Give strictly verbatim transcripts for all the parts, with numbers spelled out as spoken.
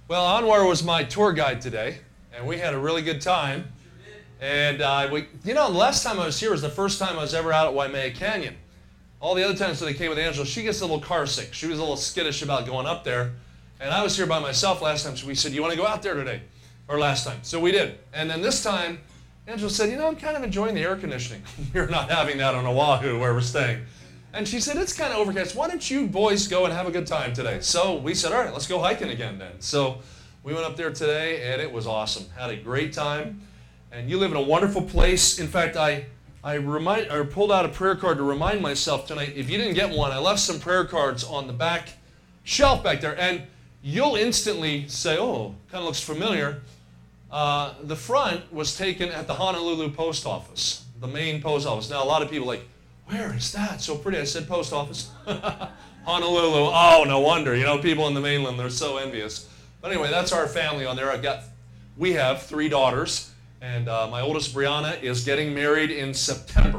Well, Anwar was my tour guide today, and we had a really good time. And uh, we, you know, the last time I was here was the first time I was ever out at Waimea Canyon. All the other times that they came with Angela, she gets a little car sick. She was a little skittish about going up there. And I was here by myself last time, so we said, you want to go out there today? Or last time. So we did. And then this time, Angela said, you know, I'm kind of enjoying the air conditioning. We're not having that on Oahu where we're staying. And she said, it's kind of overcast. Why don't you boys go and have a good time today? So we said, all right, let's go hiking again then. So we went up there today, and it was awesome. Had a great time. And you live in a wonderful place. In fact, I I remind or pulled out a prayer card to remind myself tonight. If you didn't get one, I left some prayer cards on the back shelf back there. And you'll instantly say, oh, kind of looks familiar. Uh, the front was taken at the Honolulu post office, the main post office. Now, a lot of people are like, where is that? So pretty. I said post office. Honolulu. Oh, no wonder. You know, people in the mainland, they're so envious. But anyway, that's our family on there. I've got, we have three daughters. And uh, my oldest, Brianna, is getting married in September,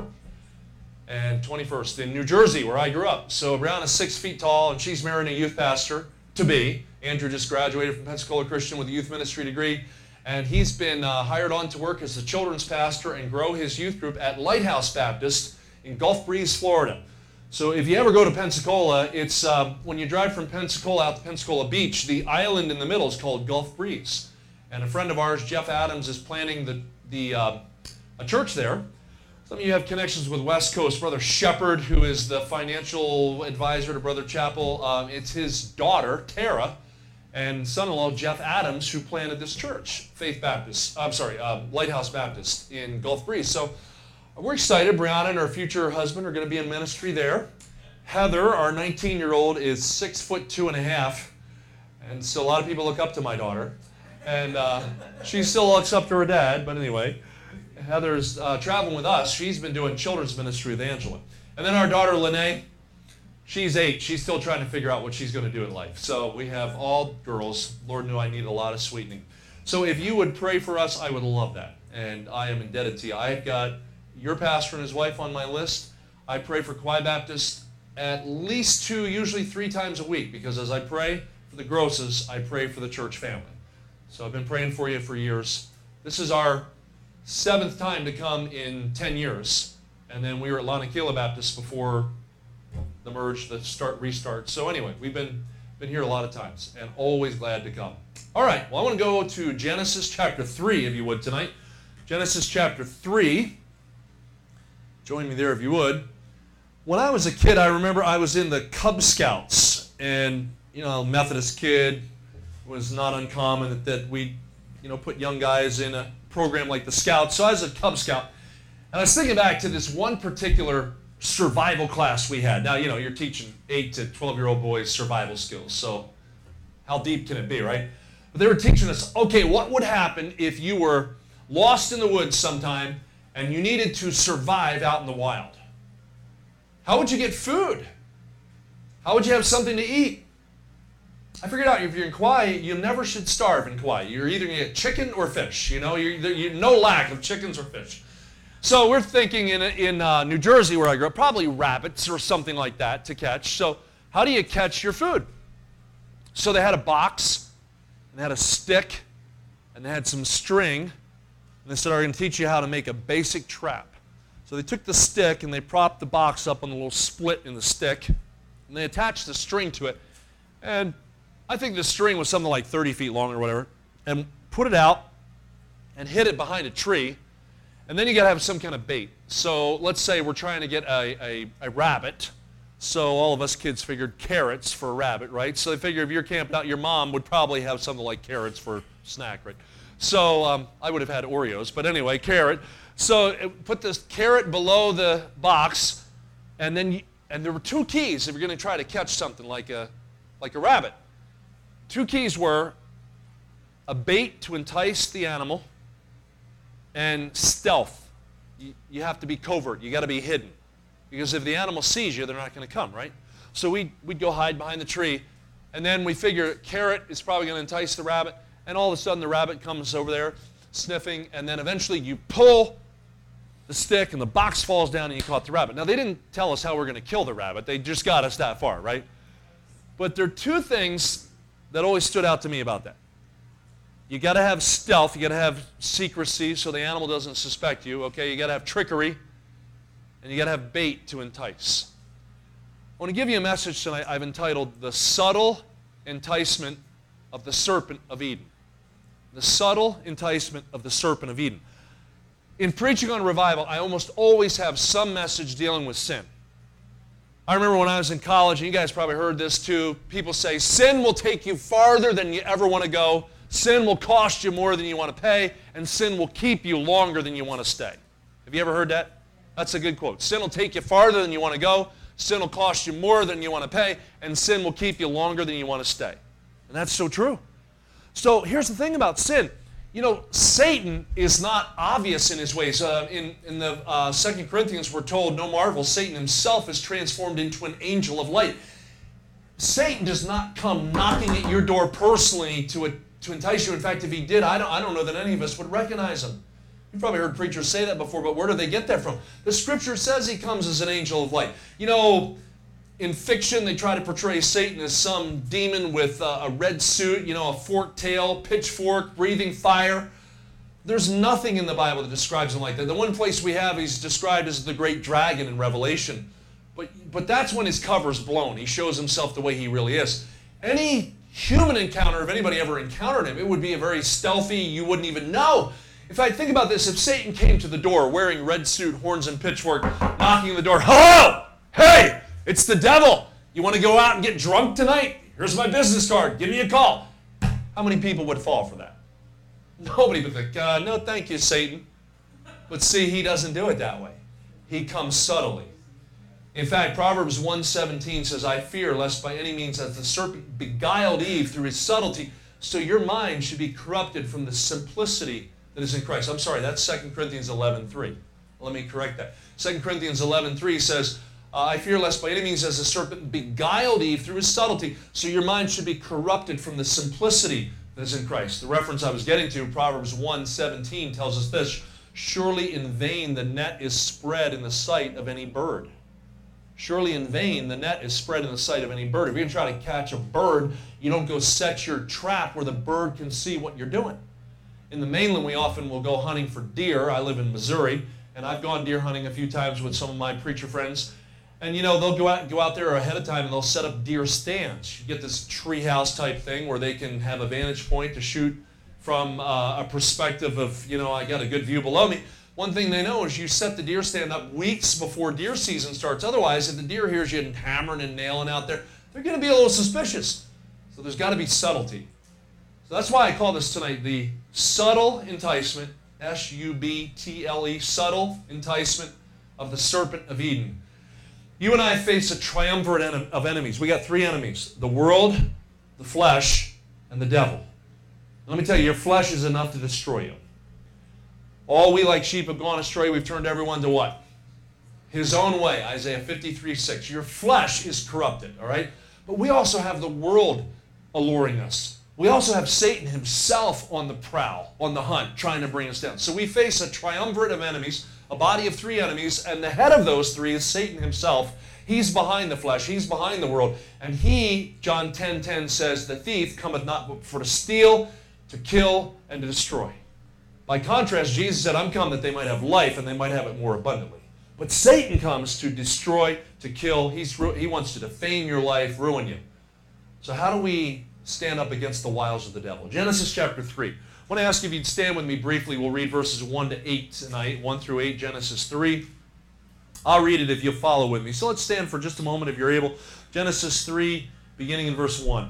and twenty-first in New Jersey, where I grew up. So Brianna's six feet tall, and she's marrying a youth pastor to be. Andrew just graduated from Pensacola Christian with a youth ministry degree, and he's been uh, hired on to work as the children's pastor and grow his youth group at Lighthouse Baptist in Gulf Breeze, Florida. So if you ever go to Pensacola, it's uh, when you drive from Pensacola out to Pensacola Beach, the island in the middle is called Gulf Breeze. And a friend of ours, Jeff Adams, is planning the, the, uh, a church there. Some of you have connections with West Coast. Brother Shepard, who is the financial advisor to Brother Chappell, um, it's his daughter, Tara, and son-in-law, Jeff Adams, who planted this church, Faith Baptist, I'm sorry, uh, Lighthouse Baptist in Gulf Breeze. So we're excited. Brianna and her future husband are going to be in ministry there. Heather, our nineteen-year-old, is six foot two and a half, and so a lot of people look up to my daughter. And uh, she still looks up to her dad, but anyway, Heather's uh, traveling with us. She's been doing children's ministry with Angela. And then our daughter, Lene, she's eight. She's still trying to figure out what she's going to do in life. So we have all girls. Lord knew I needed a lot of sweetening. So if you would pray for us, I would love that. And I am indebted to you. I've got your pastor and his wife on my list. I pray for Kauai Baptist at least two, usually three times a week, because as I pray for the Grosses, I pray for the church family. So I've been praying for you for years. This is our seventh time to come in ten years. And then we were at Lanakila Baptist before the merge, the start, restart. So anyway, we've been, been here a lot of times and always glad to come. All right, well, I want to go to Genesis chapter three, if you would, tonight. Genesis chapter three. Join me there if you would. When I was a kid, I remember I was in the Cub Scouts. And, you know, Methodist kid, was not uncommon that, that we, you know, put young guys in a program like the Scouts. So I was a Cub Scout, and I was thinking back to this one particular survival class we had. Now, you know, you're teaching eight to twelve-year-old boys survival skills, so how deep can it be, right? But they were teaching us, okay, what would happen if you were lost in the woods sometime and you needed to survive out in the wild? How would you get food? How would you have something to eat? I figured out if you're in Kauai, you never should starve in Kauai. You're either going to get chicken or fish. You know, you're, you're no lack of chickens or fish. So we're thinking in, in uh, New Jersey, where I grew up, probably rabbits or something like that to catch. So how do you catch your food? So they had a box, and they had a stick, and they had some string, and they said, we're going to teach you how to make a basic trap. So they took the stick, and they propped the box up on the little split in the stick, and they attached the string to it. And I think the string was something like thirty feet long or whatever, and put it out and hid it behind a tree, and then you got to have some kind of bait. So let's say we're trying to get a, a, a rabbit. So all of us kids figured carrots for a rabbit, right? So they figure if you're camped out, your mom would probably have something like carrots for snack, right? So um, I would have had Oreos, but anyway, carrot. So it, put this carrot below the box, and then you, and there were two keys if you're going to try to catch something like a like a rabbit. Two keys were a bait to entice the animal and stealth. You, you have to be covert. You got to be hidden. Because if the animal sees you, they're not going to come, right? So we'd, we'd go hide behind the tree, and then we figure carrot is probably going to entice the rabbit, and all of a sudden the rabbit comes over there sniffing, and then eventually you pull the stick and the box falls down and you caught the rabbit. Now they didn't tell us how we're going to kill the rabbit. They just got us that far, right? But there are two things that always stood out to me about that. You got to have stealth. You got to have secrecy so the animal doesn't suspect you. Okay, you got to have trickery, and you got to have bait to entice. I want to give you a message tonight I've entitled "The Subtle Enticement of the Serpent of Eden." The subtle enticement of the serpent of Eden. In preaching on revival, I almost always have some message dealing with sin. I remember when I was in college, and you guys probably heard this too, people say, sin will take you farther than you ever want to go, sin will cost you more than you want to pay, and sin will keep you longer than you want to stay. Have you ever heard that? That's a good quote. Sin will take you farther than you want to go, sin will cost you more than you want to pay, and sin will keep you longer than you want to stay. And that's so true. So here's the thing about sin. You know, Satan is not obvious in his ways. Uh, in in the uh, Second Corinthians, we're told, no marvel, Satan himself is transformed into an angel of light. Satan does not come knocking at your door personally to, a, to entice you. In fact, if he did, I don't, I don't know that any of us would recognize him. You've probably heard preachers say that before, but where do they get that from? The Scripture says he comes as an angel of light. You know, in fiction, they try to portray Satan as some demon with uh, a red suit, you know, a forked tail, pitchfork, breathing fire. There's nothing in the Bible that describes him like that. The one place we have, he's described as the great dragon in Revelation. But, but that's when his cover's blown. He shows himself the way he really is. Any human encounter, if anybody ever encountered him, it would be a very stealthy, you wouldn't even know. In fact, think about this. If Satan came to the door wearing red suit, horns, and pitchfork, knocking on the door, hello! Hey! It's the devil. You want to go out and get drunk tonight? Here's my business card. Give me a call. How many people would fall for that? Nobody would think, uh, no, thank you, Satan. But see, he doesn't do it that way. He comes subtly. In fact, Proverbs one seventeen says, I fear lest by any means as the serpent beguiled Eve through his subtlety, so your mind should be corrupted from the simplicity that is in Christ. I'm sorry, that's Second Corinthians eleven three. Let me correct that. Second Corinthians eleven three says, Uh, I fear lest by any means as the serpent beguiled Eve through his subtlety, so your mind should be corrupted from the simplicity that is in Christ. The reference I was getting to, Proverbs one seventeen, tells us this, surely in vain the net is spread in the sight of any bird. Surely in vain the net is spread in the sight of any bird. If you're going to try to catch a bird, you don't go set your trap where the bird can see what you're doing. In the mainland, we often will go hunting for deer. I live in Missouri, and I've gone deer hunting a few times with some of my preacher friends. And, you know, they'll go out, go out there ahead of time and they'll set up deer stands. You get this treehouse type thing where they can have a vantage point to shoot from uh, a perspective of, you know, I got a good view below me. One thing they know is you set the deer stand up weeks before deer season starts. Otherwise, if the deer hears you hammering and nailing out there, they're going to be a little suspicious. So there's got to be subtlety. So that's why I call this tonight the subtle enticement, S U B T L E, subtle enticement of the serpent of Eden. You and I face a triumvirate of enemies. We got three enemies: the world, the flesh, and the devil. Let me tell you, your flesh is enough to destroy you. All we like sheep have gone astray. We've turned everyone to what? His own way, Isaiah fifty-three six. Your flesh is corrupted, all right? But we also have the world alluring us. We also have Satan himself on the prowl, on the hunt, trying to bring us down. So we face a triumvirate of enemies, a body of three enemies, and the head of those three is Satan himself. He's behind the flesh, he's behind the world, and he, John ten ten says, the thief cometh not but for to steal, to kill, and to destroy. By contrast, Jesus said, I'm come that they might have life and they might have it more abundantly. But Satan comes to destroy, to kill. He's, he wants to defame your life, ruin you. So how do we stand up against the wiles of the devil? Genesis chapter three. I want to ask if you'd stand with me briefly. We'll read verses one to eight tonight, one through eight, Genesis three. I'll read it if you'll follow with me. So let's stand for just a moment if you're able. Genesis three, beginning in verse one.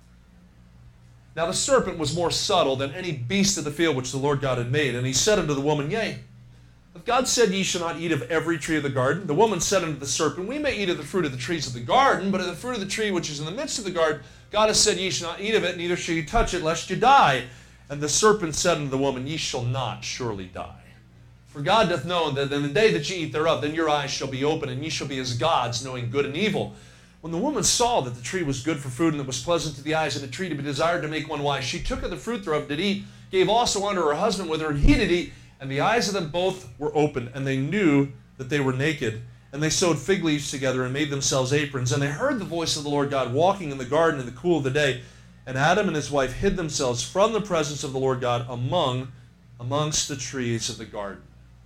Now the serpent was more subtle than any beast of the field which the Lord God had made. And he said unto the woman, Yea, if God said, Ye shall not eat of every tree of the garden. The woman said unto the serpent, We may eat of the fruit of the trees of the garden, but of the fruit of the tree which is in the midst of the garden, God has said, Ye shall not eat of it, neither shall ye touch it, lest ye die. And the serpent said unto the woman, Ye shall not surely die. For God doth know that in the day that ye eat thereof, then your eyes shall be open, and ye shall be as gods, knowing good and evil. When the woman saw that the tree was good for food, and it was pleasant to the eyes, and a tree to be desired to make one wise, she took of the fruit thereof, did eat, gave also unto her husband with her, and he did eat. And the eyes of them both were opened, and they knew that they were naked. And they sewed fig leaves together and made themselves aprons. And they heard the voice of the Lord God walking in the garden in the cool of the day. And Adam and his wife hid themselves from the presence of the Lord God among, amongst the trees of the garden.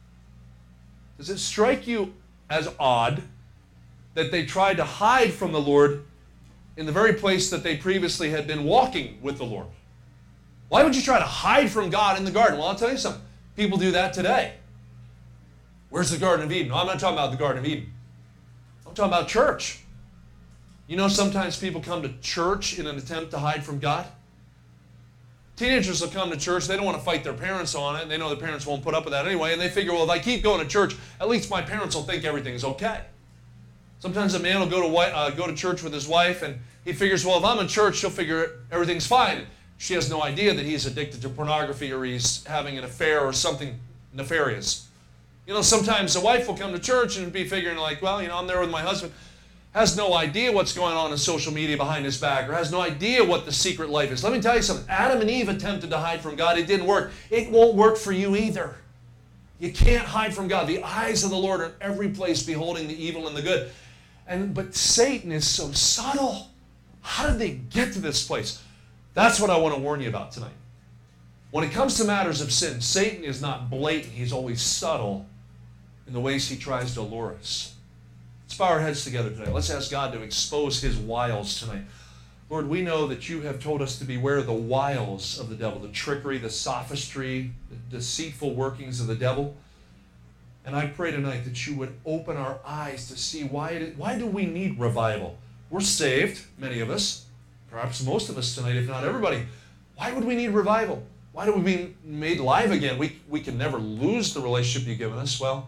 Does it strike you as odd that they tried to hide from the Lord in the very place that they previously had been walking with the Lord? Why would you try to hide from God in the garden? Well, I'll tell you something. People do that today. Where's the Garden of Eden? No, I'm not talking about the Garden of Eden. I'm talking about church. You know, sometimes people come to church in an attempt to hide from God. Teenagers will come to church. They don't want to fight their parents on it. They know the parents won't put up with that anyway. And they figure, well, if I keep going to church, at least my parents will think everything's okay. Sometimes a man will go to, uh, go to church with his wife, and he figures, well, if I'm in church, she'll figure everything's fine. She has no idea that he's addicted to pornography or he's having an affair or something nefarious. You know, sometimes a wife will come to church and be figuring like, well, you know, I'm there with my husband. Has no idea what's going on in social media behind his back, or has no idea what the secret life is. Let me tell you something. Adam and Eve attempted to hide from God. It didn't work. It won't work for you either. You can't hide from God. The eyes of the Lord are in every place, beholding the evil and the good. And but Satan is so subtle. How did they get to this place? That's what I want to warn you about tonight. When it comes to matters of sin, Satan is not blatant. He's always subtle in the ways he tries to allure us. Let's bow our heads together today. Let's ask God to expose his wiles tonight. Lord, we know that you have told us to beware of the wiles of the devil, the trickery, the sophistry, the deceitful workings of the devil. And I pray tonight that you would open our eyes to see why, it, why do we need revival? We're saved, many of us, perhaps most of us tonight, if not everybody. Why would we need revival? Why do we be made live again? We, we can never lose the relationship you've given us. Well,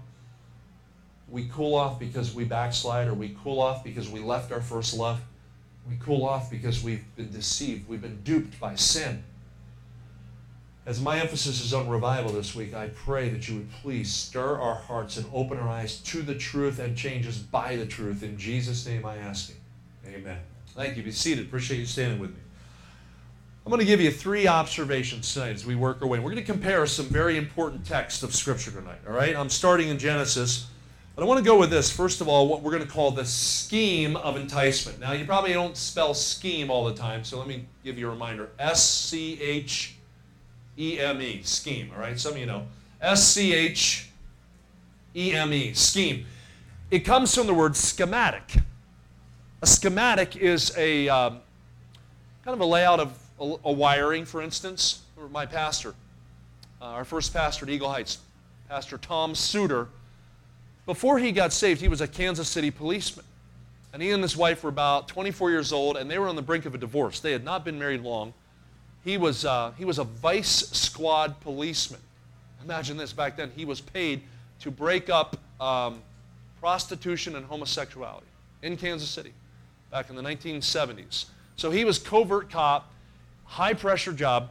we cool off because we backslide, or we cool off because we left our first love. We cool off because we've been deceived. We've been duped by sin. As my emphasis is on revival this week, I pray that you would please stir our hearts and open our eyes to the truth and change us by the truth. In Jesus' name I ask it. Amen. Thank you. Be seated. Appreciate you standing with me. I'm going to give you three observations tonight as we work our way. We're going to compare some very important texts of Scripture tonight. All right? I'm starting in Genesis. But I want to go with this, first of all, what we're going to call the scheme of enticement. Now, you probably don't spell scheme all the time, so let me give you a reminder. S C H E M E, scheme, all right? Some of you know. S C H E M E, scheme. It comes from the word schematic. A schematic is a um, kind of a layout of a, a wiring, for instance. My pastor, uh, our first pastor at Eagle Heights, Pastor Tom Suter, before he got saved, he was a Kansas City policeman. And he and his wife were about twenty-four years old, and they were on the brink of a divorce. They had not been married long. He was, uh, he was a vice squad policeman. Imagine this, back then he was paid to break up um, prostitution and homosexuality in Kansas City back in the nineteen seventies. So he was covert cop, high-pressure job,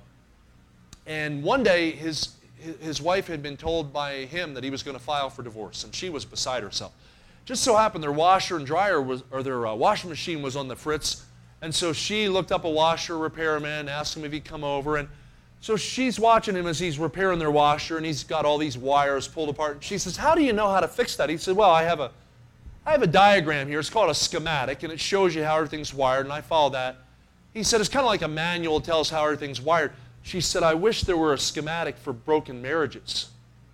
and one day his his wife had been told by him that he was going to file for divorce, and she was beside herself. Just so happened their washer and dryer was, or their uh, washing machine was on the fritz, and so she looked up a washer repairman, asked him if he'd come over, and so she's watching him as he's repairing their washer, and he's got all these wires pulled apart. And she says, "How do you know how to fix that?" He said, "Well, I have a, I have a diagram here. It's called a schematic, and it shows you how everything's wired, and I follow that." He said, "It's kind of like a manual. It tells how everything's wired." She said, "I wish there were a schematic for broken marriages."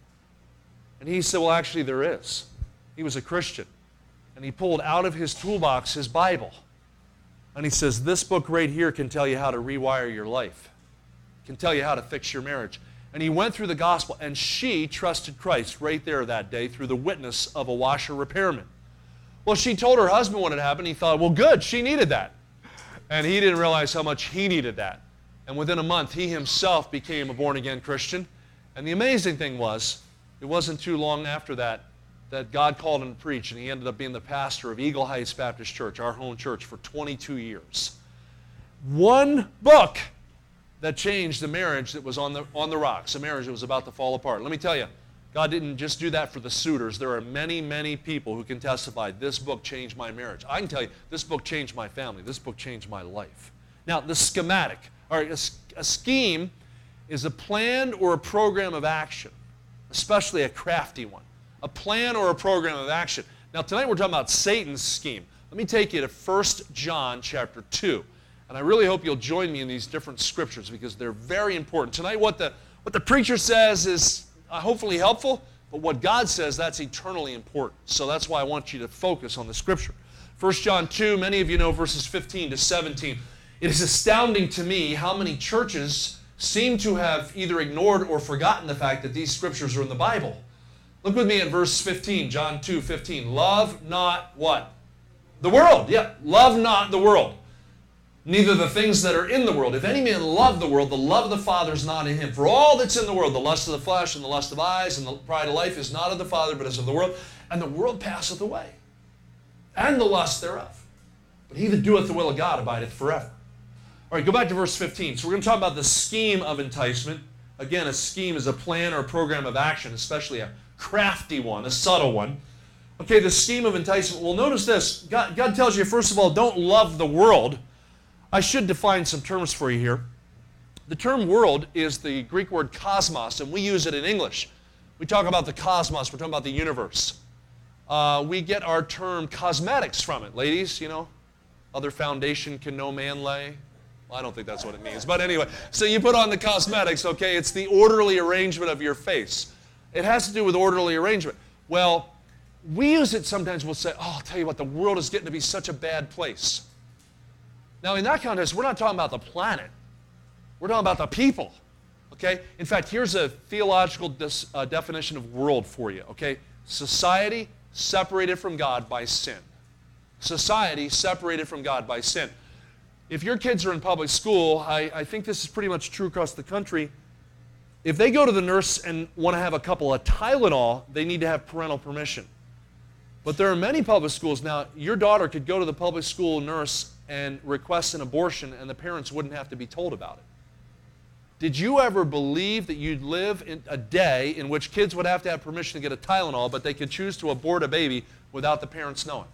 And he said, "Well, actually there is." He was a Christian. And he pulled out of his toolbox his Bible. And he says, "This book right here can tell you how to rewire your life. It can tell you how to fix your marriage." And he went through the gospel, and she trusted Christ right there that day through the witness of a washer repairman. Well, she told her husband what had happened. He thought, well, good, she needed that. And he didn't realize how much he needed that. And within a month, he himself became a born-again Christian. And the amazing thing was, it wasn't too long after that that God called him to preach, and he ended up being the pastor of Eagle Heights Baptist Church, our home church, for twenty-two years. One book that changed the marriage that was on the, on the rocks, a marriage that was about to fall apart. Let me tell you, God didn't just do that for the suitors. There are many, many people who can testify, this book changed my marriage. I can tell you, this book changed my family. This book changed my life. Now, the schematic. All right, a, a scheme is a plan or a program of action, especially a crafty one. A plan or a program of action. Now, tonight we're talking about Satan's scheme. Let me take you to First John chapter two. And I really hope you'll join me in these different scriptures because they're very important. Tonight what the, what the preacher says is uh, hopefully helpful, but what God says, that's eternally important. So that's why I want you to focus on the scripture. First John two, many of you know verses fifteen to seventeen. It is astounding to me how many churches seem to have either ignored or forgotten the fact that these scriptures are in the Bible. Look with me at verse fifteen, John two fifteen. Love not what? The world. Yeah, love not the world. Neither the things that are in the world. If any man love the world, the love of the Father is not in him. For all that's in the world, the lust of the flesh and the lust of eyes and the pride of life is not of the Father, but is of the world. And the world passeth away, and the lust thereof. But he that doeth the will of God abideth forever. All right, go back to verse fifteen. So we're going to talk about the scheme of enticement. Again, a scheme is a plan or a program of action, especially a crafty one, a subtle one. Okay, the scheme of enticement. Well, notice this. God, God tells you, first of all, don't love the world. I should define some terms for you here. The term world is the Greek word cosmos, and we use it in English. We talk about the cosmos. We're talking about the universe. Uh, we get our term cosmetics from it. Ladies, you know, other foundation can no man lay. Well, I don't think that's what it means. But anyway, so you put on the cosmetics, okay? It's the orderly arrangement of your face. It has to do with orderly arrangement. Well, we use it sometimes. We'll say, oh, I'll tell you what, the world is getting to be such a bad place. Now, in that context, we're not talking about the planet. We're talking about the people, okay? In fact, here's a theological dis, uh, definition of world for you, okay? Society separated from God by sin. Society separated from God by sin. If your kids are in public school, I, I think this is pretty much true across the country. If they go to the nurse and want to have a couple of Tylenol, they need to have parental permission. But there are many public schools now. Your daughter could go to the public school nurse and request an abortion, and the parents wouldn't have to be told about it. Did you ever believe that you'd live in a day in which kids would have to have permission to get a Tylenol, but they could choose to abort a baby without the parents knowing?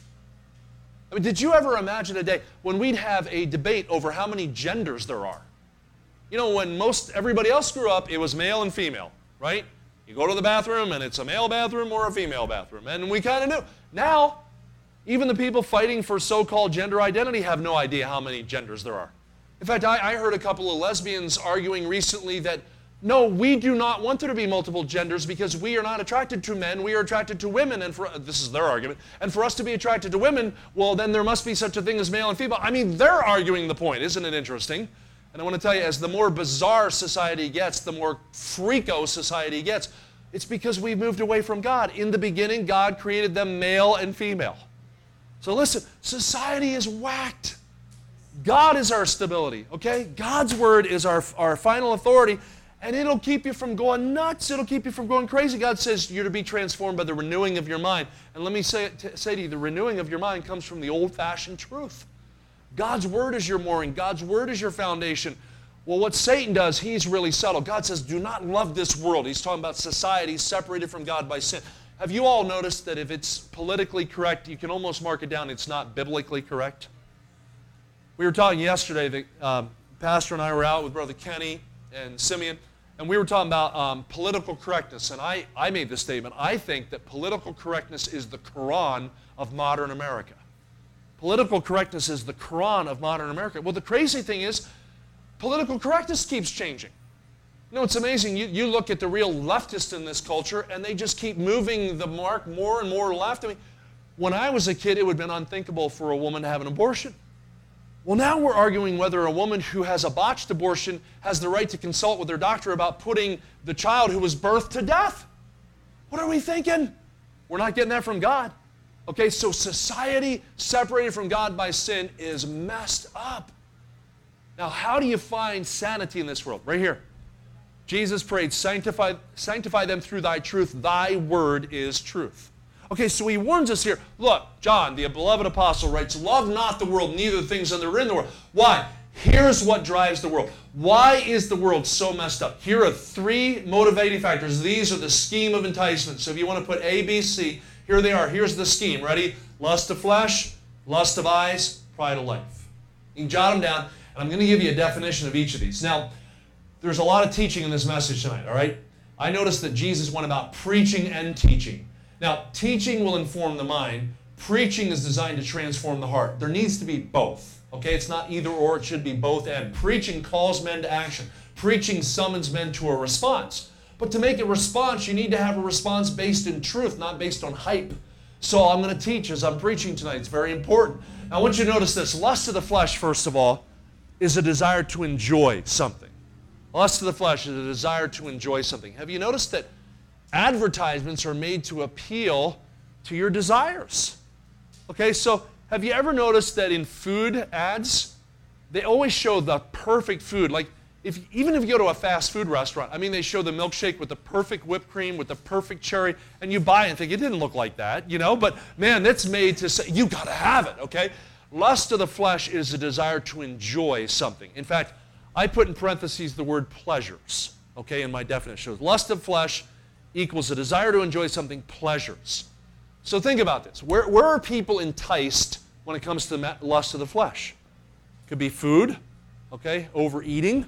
I mean, did you ever imagine a day when we'd have a debate over how many genders there are? You know, when most everybody else grew up, it was male and female, right? You go to the bathroom, and it's a male bathroom or a female bathroom. And we kind of knew. Now, even the people fighting for so-called gender identity have no idea how many genders there are. In fact, I, I heard a couple of lesbians arguing recently that, no, we do not want there to be multiple genders because we are not attracted to men, we are attracted to women, and for, this is their argument, and for us to be attracted to women, well, then there must be such a thing as male and female. I mean, they're arguing the point. Isn't it interesting? And I want to tell you, as the more bizarre society gets, the more freako society gets. It's because we've moved away from God. In the beginning, God created them male and female. So listen, society is whacked. God is our stability, okay? God's word is our, our final authority, and it'll keep you from going nuts. It'll keep you from going crazy. God says you're to be transformed by the renewing of your mind. And let me say, t- say to you, the renewing of your mind comes from the old-fashioned truth. God's word is your mooring. God's word is your foundation. Well, what Satan does, he's really subtle. God says, do not love this world. He's talking about society separated from God by sin. Have you all noticed that if it's politically correct, you can almost mark it down, it's not biblically correct? We were talking yesterday, the um, pastor and I were out with Brother Kenny and Simeon, and we were talking about um, political correctness. And I, I made this statement. I think that political correctness is the Quran of modern America. Political correctness is the Quran of modern America. Well, the crazy thing is, political correctness keeps changing. You know, it's amazing. You, you look at the real leftists in this culture, and they just keep moving the mark more and more left. I mean, when I was a kid, it would have been unthinkable for a woman to have an abortion. Well, now we're arguing whether a woman who has a botched abortion has the right to consult with her doctor about putting the child who was birthed to death. What are we thinking? We're not getting that from God. Okay, so society separated from God by sin is messed up. Now, how do you find sanity in this world? Right here. Jesus prayed, sanctify, sanctify them through thy truth. Thy word is truth. Okay, so he warns us here. Look, John, the beloved apostle, writes, love not the world, neither the things that are in the world. Why? Here's what drives the world. Why is the world so messed up? Here are three motivating factors. These are the scheme of enticement. So if you want to put A, B, C, here they are. Here's the scheme. Ready? Lust of flesh, lust of eyes, pride of life. You can jot them down, and I'm going to give you a definition of each of these. Now, there's a lot of teaching in this message tonight, all right? I noticed that Jesus went about preaching and teaching. Now, teaching will inform the mind. Preaching is designed to transform the heart. There needs to be both. Okay, it's not either or, it should be both and. Preaching calls men to action. Preaching summons men to a response. But to make a response, you need to have a response based in truth, not based on hype. So I'm going to teach as I'm preaching tonight. It's very important. Now I want you to notice this. Lust of the flesh, first of all, is a desire to enjoy something. Lust of the flesh is a desire to enjoy something. Have you noticed that advertisements are made to appeal to your desires? Okay, so have you ever noticed that in food ads, they always show the perfect food? Like, if even if you go to a fast food restaurant, I mean, they show the milkshake with the perfect whipped cream, with the perfect cherry, and you buy it and think, it didn't look like that, you know? But man, that's made to say, you got to have it, okay? Lust of the flesh is a desire to enjoy something. In fact, I put in parentheses the word pleasures, okay, in my definition. So lust of flesh equals a desire to enjoy something, pleasures. So think about this. Where, where are people enticed when it comes to the lust of the flesh? It could be food, okay, overeating,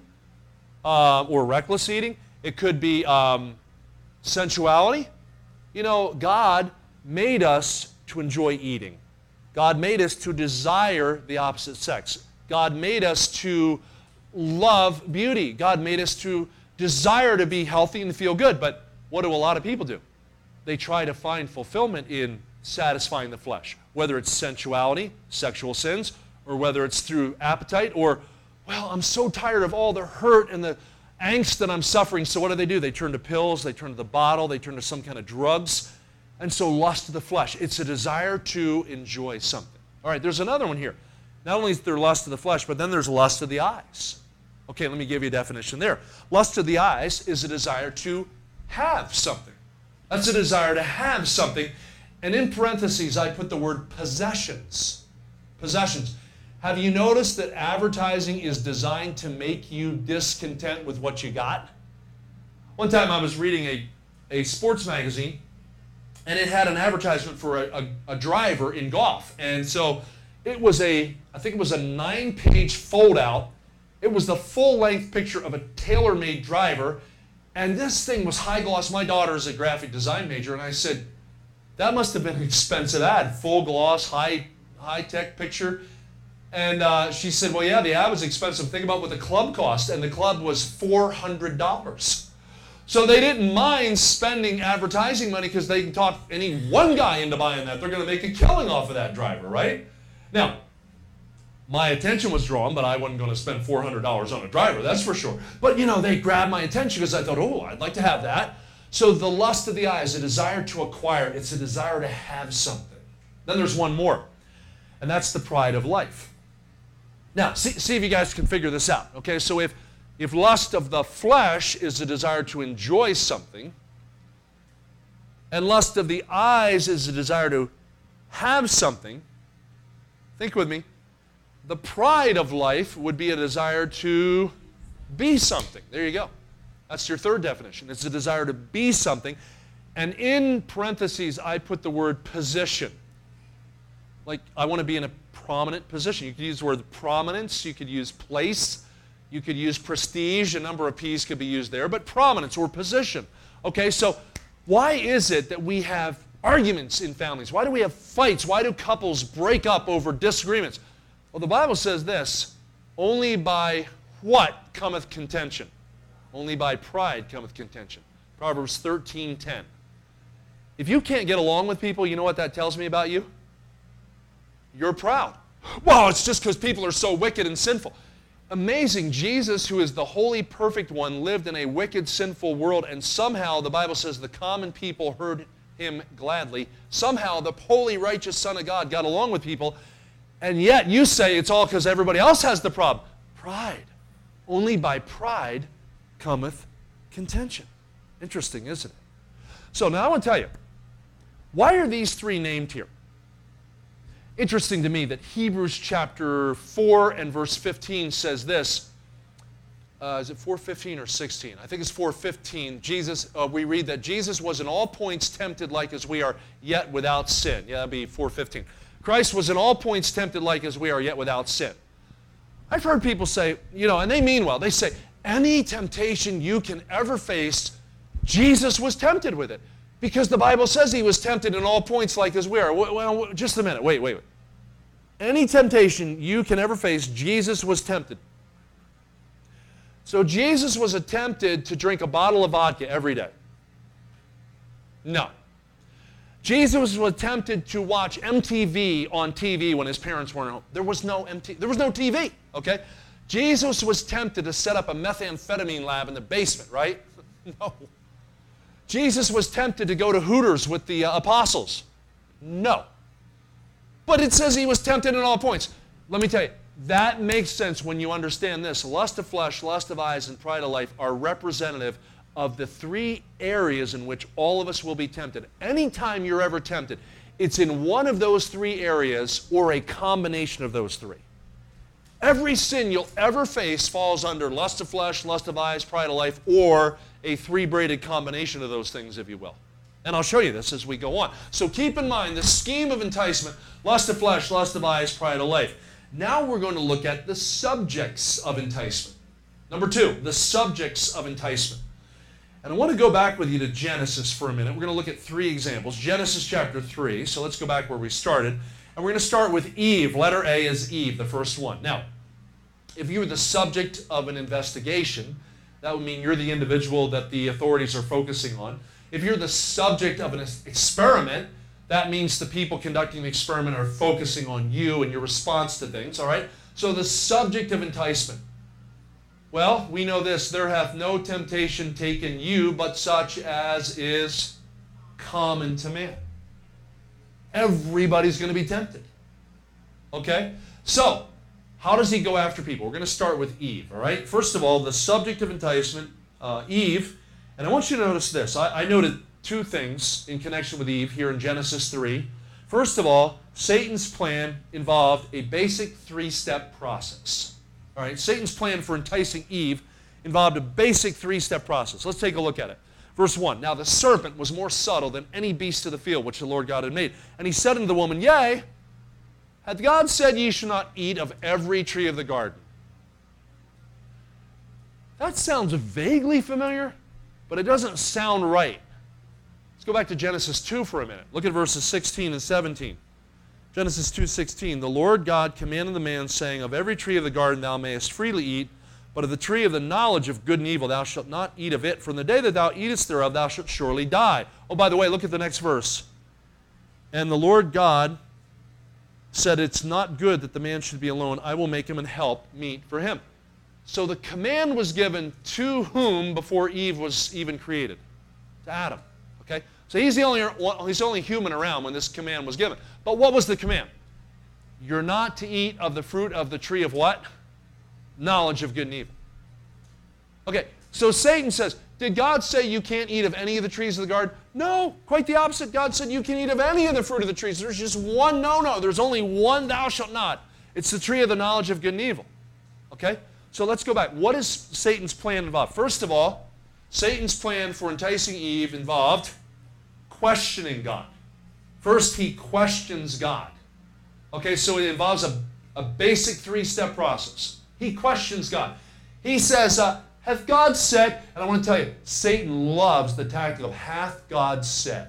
uh, or reckless eating. It could be um, sensuality. You know, God made us to enjoy eating. God made us to desire the opposite sex. God made us to love beauty. God made us to desire to be healthy and feel good. But what do a lot of people do? They try to find fulfillment in satisfying the flesh, whether it's sensuality, sexual sins, or whether it's through appetite, or, well, I'm so tired of all the hurt and the angst that I'm suffering, so what do they do? They turn to pills, they turn to the bottle, they turn to some kind of drugs. And so lust of the flesh, it's a desire to enjoy something. All right, there's another one here. Not only is there lust of the flesh, but then there's lust of the eyes. Okay, let me give you a definition there. Lust of the eyes is a desire to have something. That's a desire to have something. And in parentheses, I put the word possessions. Possessions. Have you noticed that advertising is designed to make you discontent with what you got? One time I was reading a, a sports magazine, and it had an advertisement for a, a, a driver in golf. And so it was a, I think it was a nine-page fold-out. It was the full-length picture of a tailor-made driver. And this thing was high gloss. My daughter is a graphic design major, and I said, that must have been an expensive ad. Full gloss, high, high-tech picture. And uh, she said, well, yeah, the ad was expensive. Think about what the club cost. And the club was four hundred dollars. So they didn't mind spending advertising money because they can talk any one guy into buying that. They're going to make a killing off of that driver, right? Now, my attention was drawn, but I wasn't going to spend four hundred dollars on a driver, that's for sure. But, you know, they grabbed my attention because I thought, oh, I'd like to have that. So the lust of the eye is a desire to acquire. It's a desire to have something. Then there's one more, and that's the pride of life. Now, see, see if you guys can figure this out. Okay, so if, if lust of the flesh is a desire to enjoy something, and lust of the eyes is a desire to have something, think with me, the pride of life would be a desire to be something. There you go. That's your third definition. It's a desire to be something. And in parentheses, I put the word position. Like, I want to be in a prominent position. You could use the word prominence. You could use place. You could use prestige. A number of P's could be used there. But prominence or position. Okay, so why is it that we have arguments in families? Why do we have fights? Why do couples break up over disagreements? Well, the Bible says this, only by what cometh contention? Only by pride cometh contention. Proverbs thirteen ten. If you can't get along with people, you know what that tells me about you? You're proud. Well, it's just because people are so wicked and sinful. Amazing, Jesus, who is the holy, perfect one, lived in a wicked, sinful world, and somehow, the Bible says, the common people heard him gladly. Somehow, the holy, righteous Son of God got along with people, and yet you say it's all because everybody else has the problem. Pride. Only by pride cometh contention. Interesting, isn't it? So now I want to tell you, why are these three named here? Interesting to me that Hebrews chapter four and verse fifteen says this. Uh, is it four fifteen or sixteen? I think it's four fifteen. Jesus, uh, we read that Jesus was in all points tempted like as we are, yet without sin. Yeah, that'd be four fifteen. Christ was in all points tempted like as we are, yet without sin. I've heard people say, you know, and they mean well, they say, any temptation you can ever face, Jesus was tempted with it. Because the Bible says he was tempted in all points like as we are. Well, just a minute. Wait, wait, wait. Any temptation you can ever face, Jesus was tempted. So Jesus was tempted to drink a bottle of vodka every day. No. Jesus was tempted to watch M T V on T V when his parents weren't home. There was no M T V. There was no T V, okay? Jesus was tempted to set up a methamphetamine lab in the basement, right? No. Jesus was tempted to go to Hooters with the uh, apostles. No. But it says he was tempted in all points. Let me tell you, that makes sense when you understand this. Lust of flesh, lust of eyes, and pride of life are representative of the three areas in which all of us will be tempted. Anytime you're ever tempted, it's in one of those three areas or a combination of those three. Every sin you'll ever face falls under lust of flesh, lust of eyes, pride of life, or a three-braided combination of those things, if you will. And I'll show you this as we go on. So keep in mind the scheme of enticement, lust of flesh, lust of eyes, pride of life. Now we're going to look at the subjects of enticement. Number two, the subjects of enticement. And I want to go back with you to Genesis for a minute. We're going to look at three examples. Genesis chapter three, so let's go back where we started. And we're going to start with Eve. Letter A is Eve, the first one. Now, if you were the subject of an investigation, that would mean you're the individual that the authorities are focusing on. If you're the subject of an experiment, that means the people conducting the experiment are focusing on you and your response to things, all right? So the subject of enticement. Well, we know this, there hath no temptation taken you, but such as is common to man. Everybody's going to be tempted. Okay? So, how does he go after people? We're going to start with Eve, all right? First of all, the subject of enticement, uh, Eve. And I want you to notice this. I, I noted two things in connection with Eve here in Genesis three. First of all, Satan's plan involved a basic three-step process. All right, Satan's plan for enticing Eve involved a basic three-step process. Let's take a look at it. Verse one, now the serpent was more subtle than any beast of the field which the Lord God had made. And he said unto the woman, Yea, hath God said ye shall not eat of every tree of the garden? That sounds vaguely familiar, but it doesn't sound right. Let's go back to Genesis two for a minute. Look at verses sixteen and seventeen. Genesis two sixteen, the Lord God commanded the man, saying, of every tree of the garden thou mayest freely eat, but of the tree of the knowledge of good and evil thou shalt not eat of it, for in the day that thou eatest thereof thou shalt surely die. Oh, by the way, look at the next verse. And the Lord God said, it's not good that the man should be alone. I will make him and help meet for him. So the command was given to whom before Eve was even created? To Adam. Okay? So he's the only, he's the only human around when this command was given. But what was the command? You're not to eat of the fruit of the tree of what? Knowledge of good and evil. Okay, so Satan says, did God say you can't eat of any of the trees of the garden? No, quite the opposite. God said you can eat of any of the fruit of the trees. There's just one no-no. There's only one thou shalt not. It's the tree of the knowledge of good and evil. Okay? So let's go back. What is Satan's plan involved? First of all, Satan's plan for enticing Eve involved questioning God. First, he questions God. Okay, so it involves a, a basic three-step process. He questions God. He says, uh, hath God said, and I want to tell you, Satan loves the tactic of hath God said.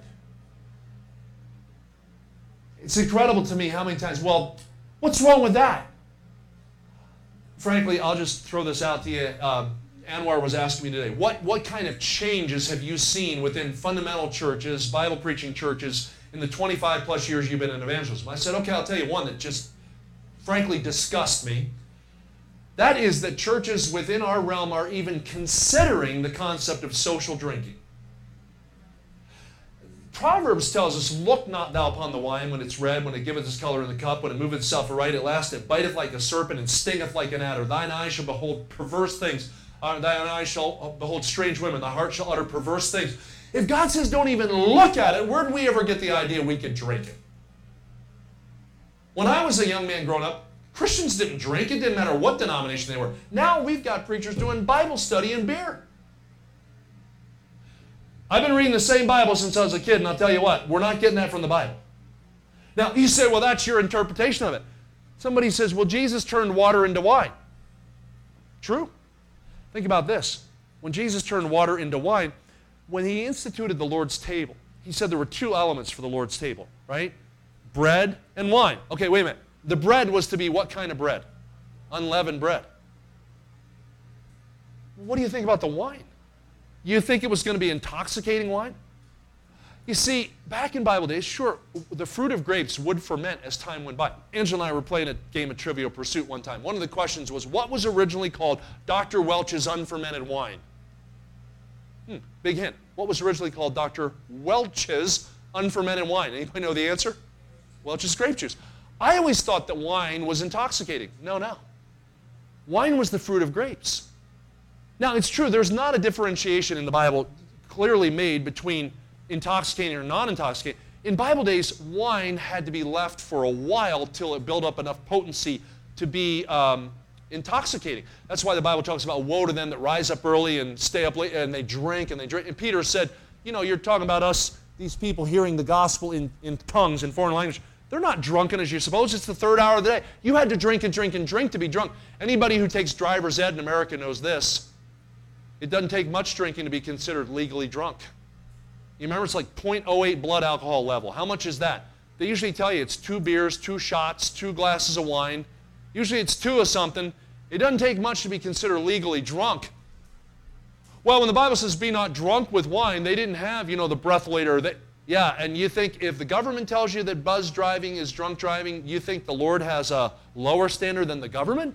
It's incredible to me how many times, well, what's wrong with that? Frankly, I'll just throw this out to you. Uh, Anwar was asking me today, what, what kind of changes have you seen within fundamental churches, Bible-preaching churches, in the twenty-five plus years you've been in evangelism? I said, okay, I'll tell you one that just frankly disgusts me. That is that churches within our realm are even considering the concept of social drinking. Proverbs tells us, look not thou upon the wine when it's red, when it giveth its color in the cup, when it moveth itself aright at last, it biteth like a serpent and stingeth like an adder. Thine eyes shall behold perverse things. Uh, thine eyes shall behold strange women. Thy heart shall utter perverse things. If God says don't even look at it, where did we ever get the idea we could drink it? When I was a young man growing up, Christians didn't drink. It didn't matter what denomination they were. Now we've got preachers doing Bible study and beer. I've been reading the same Bible since I was a kid, and I'll tell you what, we're not getting that from the Bible. Now, you say, well, that's your interpretation of it. Somebody says, well, Jesus turned water into wine. True. Think about this. When Jesus turned water into wine, when he instituted the Lord's table, he said there were two elements for the Lord's table, right? Bread and wine. Okay, wait a minute. the bread was to be what kind of bread? Unleavened bread. What do you think about the wine? You think it was going to be intoxicating wine? You see, back in Bible days, sure, the fruit of grapes would ferment as time went by. Angela and I were playing a game of Trivial Pursuit one time. One of the questions was, what was originally called Doctor Welch's unfermented wine? Hmm, big hint. What was originally called Doctor Welch's unfermented wine? Anybody know the answer? Welch's grape juice. I always thought that wine was intoxicating. No, no. Wine was the fruit of grapes. Now, it's true, there's not a differentiation in the Bible clearly made between intoxicating or non-intoxicating. In Bible days, wine had to be left for a while till it built up enough potency to be um, intoxicating. That's why the Bible talks about woe to them that rise up early and stay up late, and they drink and they drink. And Peter said, you know, you're talking about us, these people hearing the gospel in, in tongues, in foreign language. They're not drunken as you suppose. It's the third hour of the day. You had to drink and drink and drink to be drunk. Anybody who takes driver's ed in America knows this. It doesn't take much drinking to be considered legally drunk. You remember, it's like zero point zero eight blood alcohol level. How much is that? They usually tell you it's two beers, two shots, two glasses of wine. Usually it's two of something. It doesn't take much to be considered legally drunk. Well, when the Bible says be not drunk with wine, they didn't have, you know, the breathalyzer. That, yeah, and you think if the government tells you that buzz driving is drunk driving, you think the Lord has a lower standard than the government?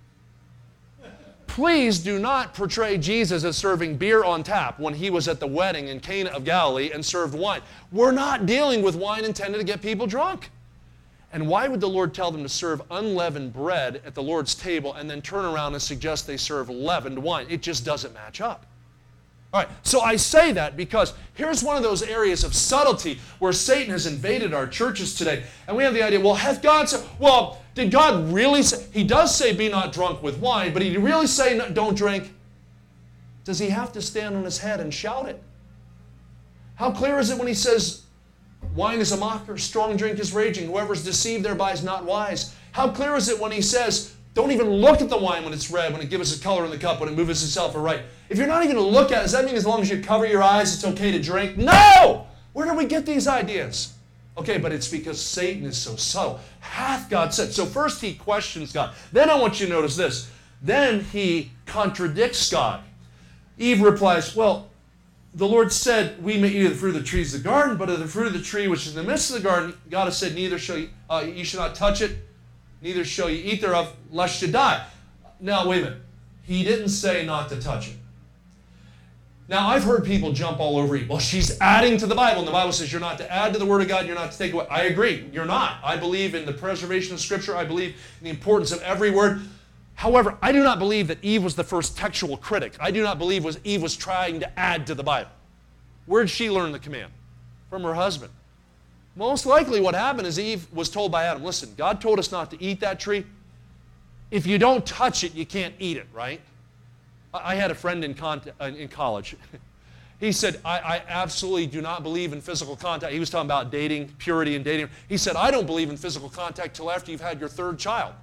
Please do not portray Jesus as serving beer on tap when he was at the wedding in Cana of Galilee and served wine. We're not dealing with wine intended to get people drunk. And why would the Lord tell them to serve unleavened bread at the Lord's table and then turn around and suggest they serve leavened wine? It just doesn't match up. All right, so I say that because here's one of those areas of subtlety where Satan has invaded our churches today. And we have the idea, well, hath God said, well, did God really say, he does say be not drunk with wine, but did he really say no, don't drink? Does he have to stand on his head and shout it? How clear is it when he says, wine is a mocker, strong drink is raging, whoever is deceived thereby is not wise? How clear is it when he says, don't even look at the wine when it's red, when it gives us a color in the cup, when it moves itself aright? If you're not even going to look at it, does that mean as long as you cover your eyes, it's okay to drink? No! Where do we get these ideas? Okay, but it's because Satan is so subtle. Hath God said? So first he questions God. Then I want you to notice this. Then he contradicts God. Eve replies, well, the Lord said, we may eat of the fruit of the trees of the garden, but of the fruit of the tree which is in the midst of the garden, God has said, neither shall you, uh, you shall not touch it, neither shall you eat thereof, lest you die. Now, wait a minute. He didn't say not to touch it. Now, I've heard people jump all over Eve. Well, she's adding to the Bible, and the Bible says you're not to add to the Word of God, you're not to take away. I agree, you're not. I believe in the preservation of Scripture. I believe in the importance of every word. However, I do not believe that Eve was the first textual critic. I do not believe was Eve was trying to add to the Bible. Where did she learn the command? From her husband. Most likely what happened is Eve was told by Adam, listen, God told us not to eat that tree. If you don't touch it, you can't eat it, right? I had a friend in, con- in college. He said, I, I absolutely do not believe in physical contact. He was talking about dating, purity and dating. He said, I don't believe in physical contact till after you've had your third child.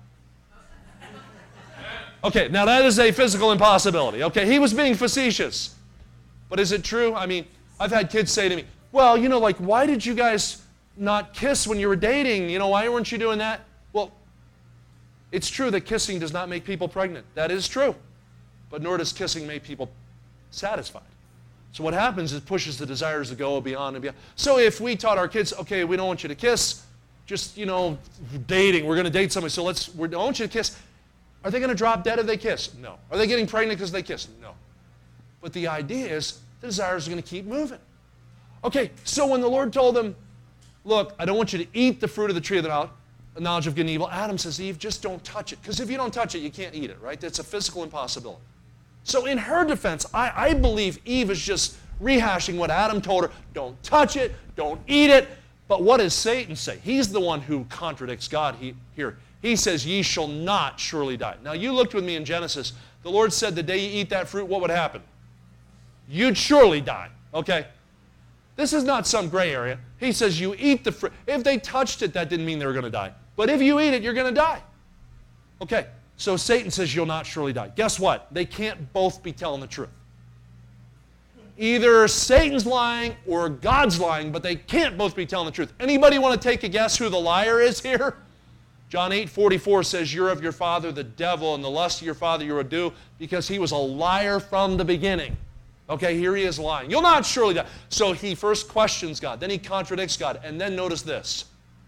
Okay, now that is a physical impossibility. Okay, he was being facetious. But is it true? I mean, I've had kids say to me, well, you know, like, why did you guys not kiss when you were dating? You know, why weren't you doing that? Well, it's true that kissing does not make people pregnant. That is true. But nor does kissing make people satisfied. So what happens is it pushes the desires to go beyond and beyond. So if we taught our kids, okay, we don't want you to kiss, just, you know, dating, we're going to date somebody, so let's, we don't want you to kiss. Are they going to drop dead if they kiss? No. Are they getting pregnant because they kiss? No. But the idea is the desires are going to keep moving. Okay, so when the Lord told them, look, I don't want you to eat the fruit of the tree of the knowledge of good and evil, Adam says, Eve, just don't touch it. Because if you don't touch it, you can't eat it, right? That's a physical impossibility. So in her defense, I, I believe Eve is just rehashing what Adam told her. Don't touch it. Don't eat it. But what does Satan say? He's the one who contradicts God he, here. He says, ye shall not surely die. Now, you looked with me in Genesis. The Lord said the day you eat that fruit, what would happen? You'd surely die. Okay? This is not some gray area. He says you eat the fruit. If they touched it, that didn't mean they were going to die. But if you eat it, you're going to die. Okay, so Satan says you'll not surely die. Guess what? They can't both be telling the truth. Either Satan's lying or God's lying, but they can't both be telling the truth. Anybody want to take a guess who the liar is here? John eight forty-four says, you're of your father the devil, and the lust of your father you will do, because he was a liar from the beginning. Okay, here he is lying. You'll not surely die. So he first questions God, then he contradicts God, and then notice this.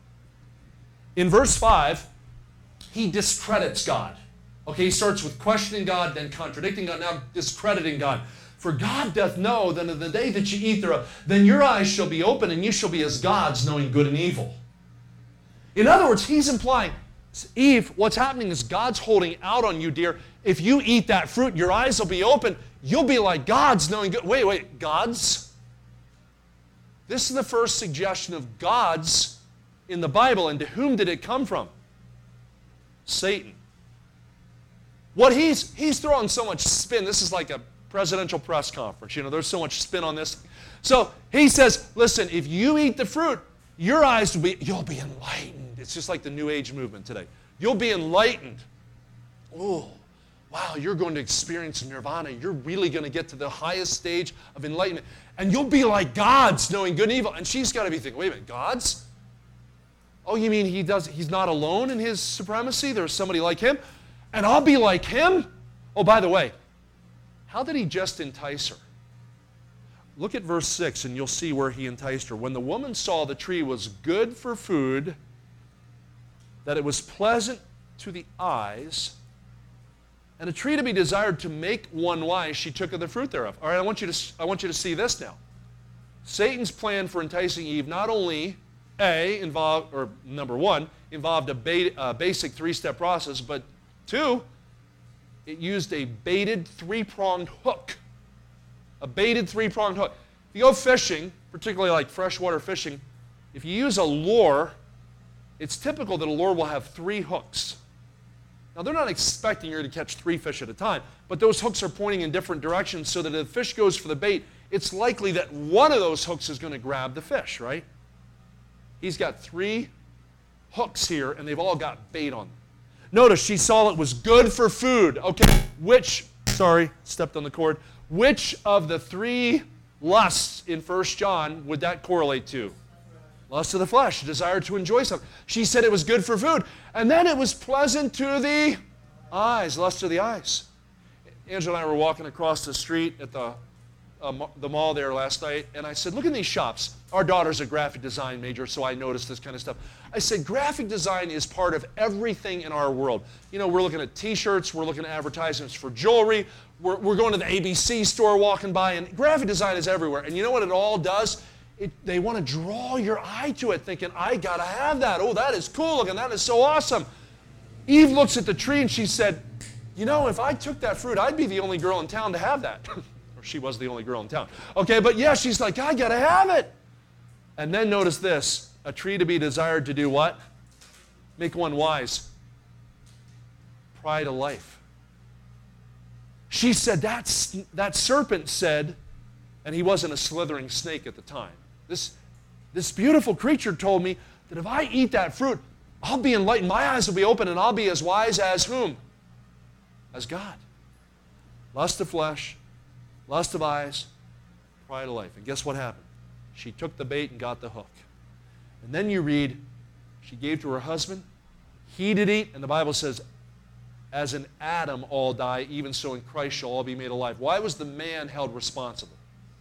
In verse five, he discredits God. Okay, he starts with questioning God, then contradicting God, now discrediting God. For God doth know that in the day that you eat thereof, then your eyes shall be open, and you shall be as gods, knowing good and evil. In other words, he's implying, Eve, what's happening is God's holding out on you, dear. If you eat that fruit, your eyes will be open. You'll be like gods, knowing good. Wait, wait, gods? This is the first suggestion of gods in the Bible. And to whom did it come from? Satan. What he's, he's throwing so much spin. This is like a presidential press conference. You know, there's so much spin on this. So he says, listen, if you eat the fruit, your eyes will be, you'll be enlightened. It's just like the New Age movement today. You'll be enlightened. Oh, wow, you're going to experience nirvana. You're really going to get to the highest stage of enlightenment. And you'll be like gods, knowing good and evil. And she's got to be thinking, wait a minute, gods? Oh, you mean he does? He's not alone in his supremacy? There's somebody like him? And I'll be like him? Oh, by the way, how did he just entice her? Look at verse six, and you'll see where he enticed her. When the woman saw the tree was good for food, that it was pleasant to the eyes, and a tree to be desired to make one wise, she took of the fruit thereof. All right, I want you to, I want you to see this now. Satan's plan for enticing Eve not only, A, involved, or number one, involved a, bait, a basic three-step process, but two, it used a baited three-pronged hook. A baited three-pronged hook. If you go fishing, particularly like freshwater fishing, if you use a lure, it's typical that a lure will have three hooks. Now, they're not expecting you to catch three fish at a time, but those hooks are pointing in different directions so that if the fish goes for the bait, it's likely that one of those hooks is going to grab the fish, right? He's got three hooks here, and they've all got bait on them. Notice she saw it was good for food. Okay, which, sorry, stepped on the cord. Which of the three lusts in First John would that correlate to? Lust of the flesh, desire to enjoy something. She said it was good for food. And then it was pleasant to the eyes, lust of the eyes. Angela and I were walking across the street at the, uh, the mall there last night, and I said, look at these shops. Our daughter's a graphic design major, so I noticed this kind of stuff. I said, graphic design is part of everything in our world. You know, we're looking at T-shirts, we're looking at advertisements for jewelry, we're, we're going to the A B C store walking by, and graphic design is everywhere. And you know what it all does? It, they want to draw your eye to it, thinking, I got to have that. Oh, that is cool looking. That is so awesome. Eve looks at the tree and she said, you know, if I took that fruit, I'd be the only girl in town to have that. Or she was the only girl in town. Okay, but yeah, she's like, I got to have it. And then notice this, a tree to be desired to do what? Make one wise. Pride of life. She said, that's, that serpent said, and he wasn't a slithering snake at the time. This, this beautiful creature told me that if I eat that fruit, I'll be enlightened. My eyes will be open, and I'll be as wise as whom? As God. Lust of flesh, lust of eyes, pride of life. And guess what happened? She took the bait and got the hook. And then you read, she gave to her husband. He did eat, and the Bible says, as in Adam all die, even so in Christ shall all be made alive. Why was the man held responsible?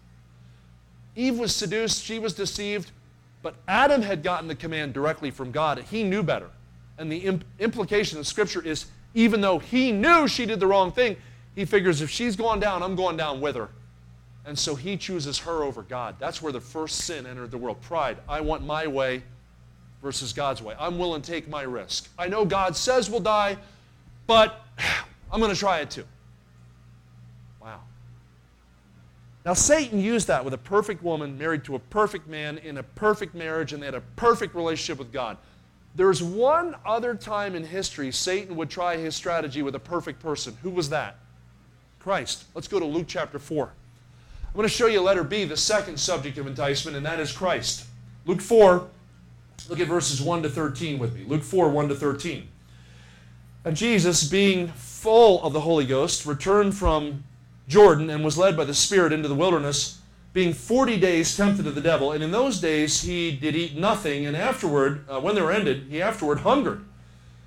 Eve was seduced, she was deceived, but Adam had gotten the command directly from God. He knew better. And the imp- implication of Scripture is, even though he knew she did the wrong thing, he figures if she's gone down, I'm going down with her. And so he chooses her over God. That's where the first sin entered the world. Pride. I want my way versus God's way. I'm willing to take my risk. I know God says we'll die, but I'm going to try it too. Wow. Now, Satan used that with a perfect woman married to a perfect man in a perfect marriage, and they had a perfect relationship with God. There's one other time in history Satan would try his strategy with a perfect person. Who was that? Christ. Let's go to Luke chapter four. I'm going to show you letter B, the second subject of enticement, and that is Christ. Luke four, look at verses one to thirteen with me. Luke four, one to thirteen. And Jesus, being full of the Holy Ghost, returned from Jordan and was led by the Spirit into the wilderness, being forty days tempted of the devil. And in those days he did eat nothing, and afterward, uh, when they were ended, he afterward hungered.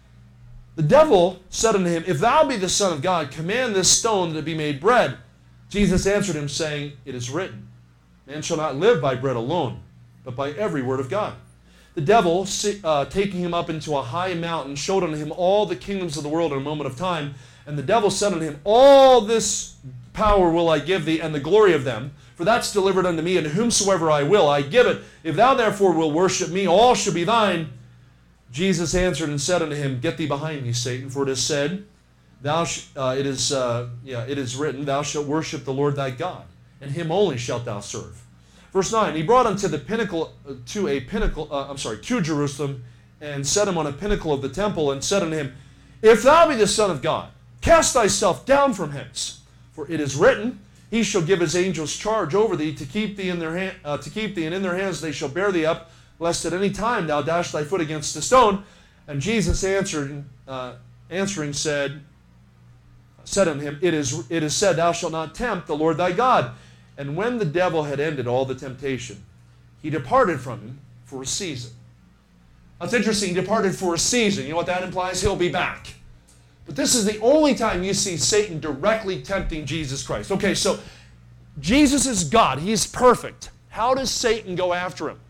The devil said unto him, If thou be the Son of God, command this stone that it be made bread. Jesus answered him, saying, It is written, Man shall not live by bread alone, but by every word of God. The devil, uh, taking him up into a high mountain, showed unto him all the kingdoms of the world in a moment of time. And the devil said unto him, All this power will I give thee, and the glory of them, for that's delivered unto me, and to whomsoever I will I give it. If thou therefore wilt worship me, all shall be thine. Jesus answered and said unto him, Get thee behind me, Satan, for it is said, Thou sh- uh, it is uh, yeah, it is written, Thou shalt worship the Lord thy God, and him only shalt thou serve. Verse nine, he brought him to the pinnacle, uh, to a pinnacle, uh, I'm sorry, to Jerusalem, and set him on a pinnacle of the temple, and said unto him, If thou be the Son of God, cast thyself down from hence, for it is written, He shall give his angels charge over thee to keep thee in their hand, uh, to keep thee, and in their hands they shall bear thee up, lest at any time thou dash thy foot against a stone. And Jesus answered, uh, answering said, said unto him, It is it is said, Thou shalt not tempt the Lord thy God. And when the devil had ended all the temptation, he departed from him for a season. That's interesting. He departed for a season. You know what that implies? He'll be back. But this is the only time you see Satan directly tempting Jesus Christ. Okay, so Jesus is God. He's perfect. How does Satan go after him?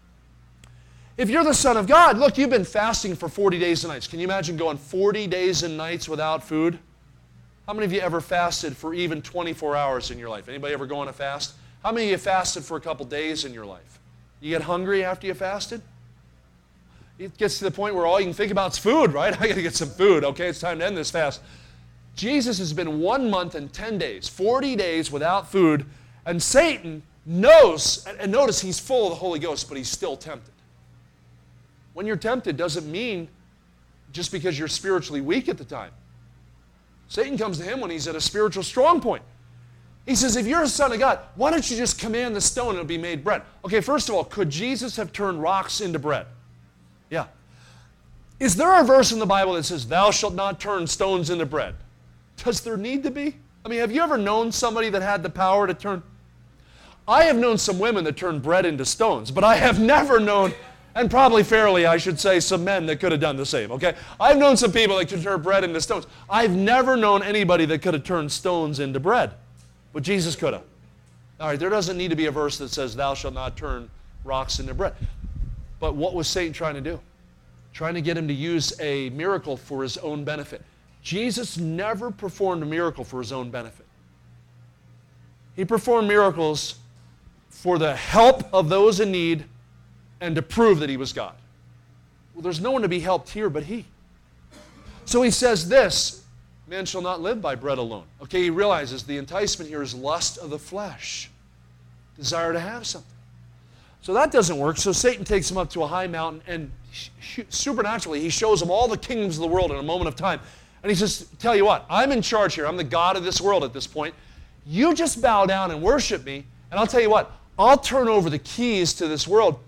If you're the Son of God, look, you've been fasting for forty days and nights. Can you imagine going forty days and nights without food? How many of you ever fasted for even twenty-four hours in your life? Anybody ever go on a fast? How many of you fasted for a couple days in your life? You get hungry after you fasted? It gets to the point where all you can think about is food, right? I got to get some food. Okay, it's time to end this fast. Jesus has been one month and ten days, forty days without food, and Satan knows, and notice he's full of the Holy Ghost, but he's still tempted. When you're tempted doesn't mean just because you're spiritually weak at the time. Satan comes to him when he's at a spiritual strong point. He says, if you're a son of God, why don't you just command the stone and it'll be made bread? Okay, first of all, could Jesus have turned rocks into bread? Yeah. Is there a verse in the Bible that says, thou shalt not turn stones into bread? Does there need to be? I mean, have you ever known somebody that had the power to turn? I have known some women that turned bread into stones, but I have never known, and probably fairly, I should say, some men that could have done the same, okay? I've known some people that could turn bread into stones. I've never known anybody that could have turned stones into bread, but Jesus could have. All right, there doesn't need to be a verse that says, thou shalt not turn rocks into bread. But what was Satan trying to do? Trying to get him to use a miracle for his own benefit. Jesus never performed a miracle for his own benefit. He performed miracles for the help of those in need and to prove that he was God. Well, there's no one to be helped here but he. So he says this, man shall not live by bread alone. Okay, he realizes the enticement here is lust of the flesh, desire to have something. So that doesn't work, so Satan takes him up to a high mountain and supernaturally he shows him all the kingdoms of the world in a moment of time. And he says, tell you what, I'm in charge here. I'm the God of this world at this point. You just bow down and worship me, and I'll tell you what, I'll turn over the keys to this world.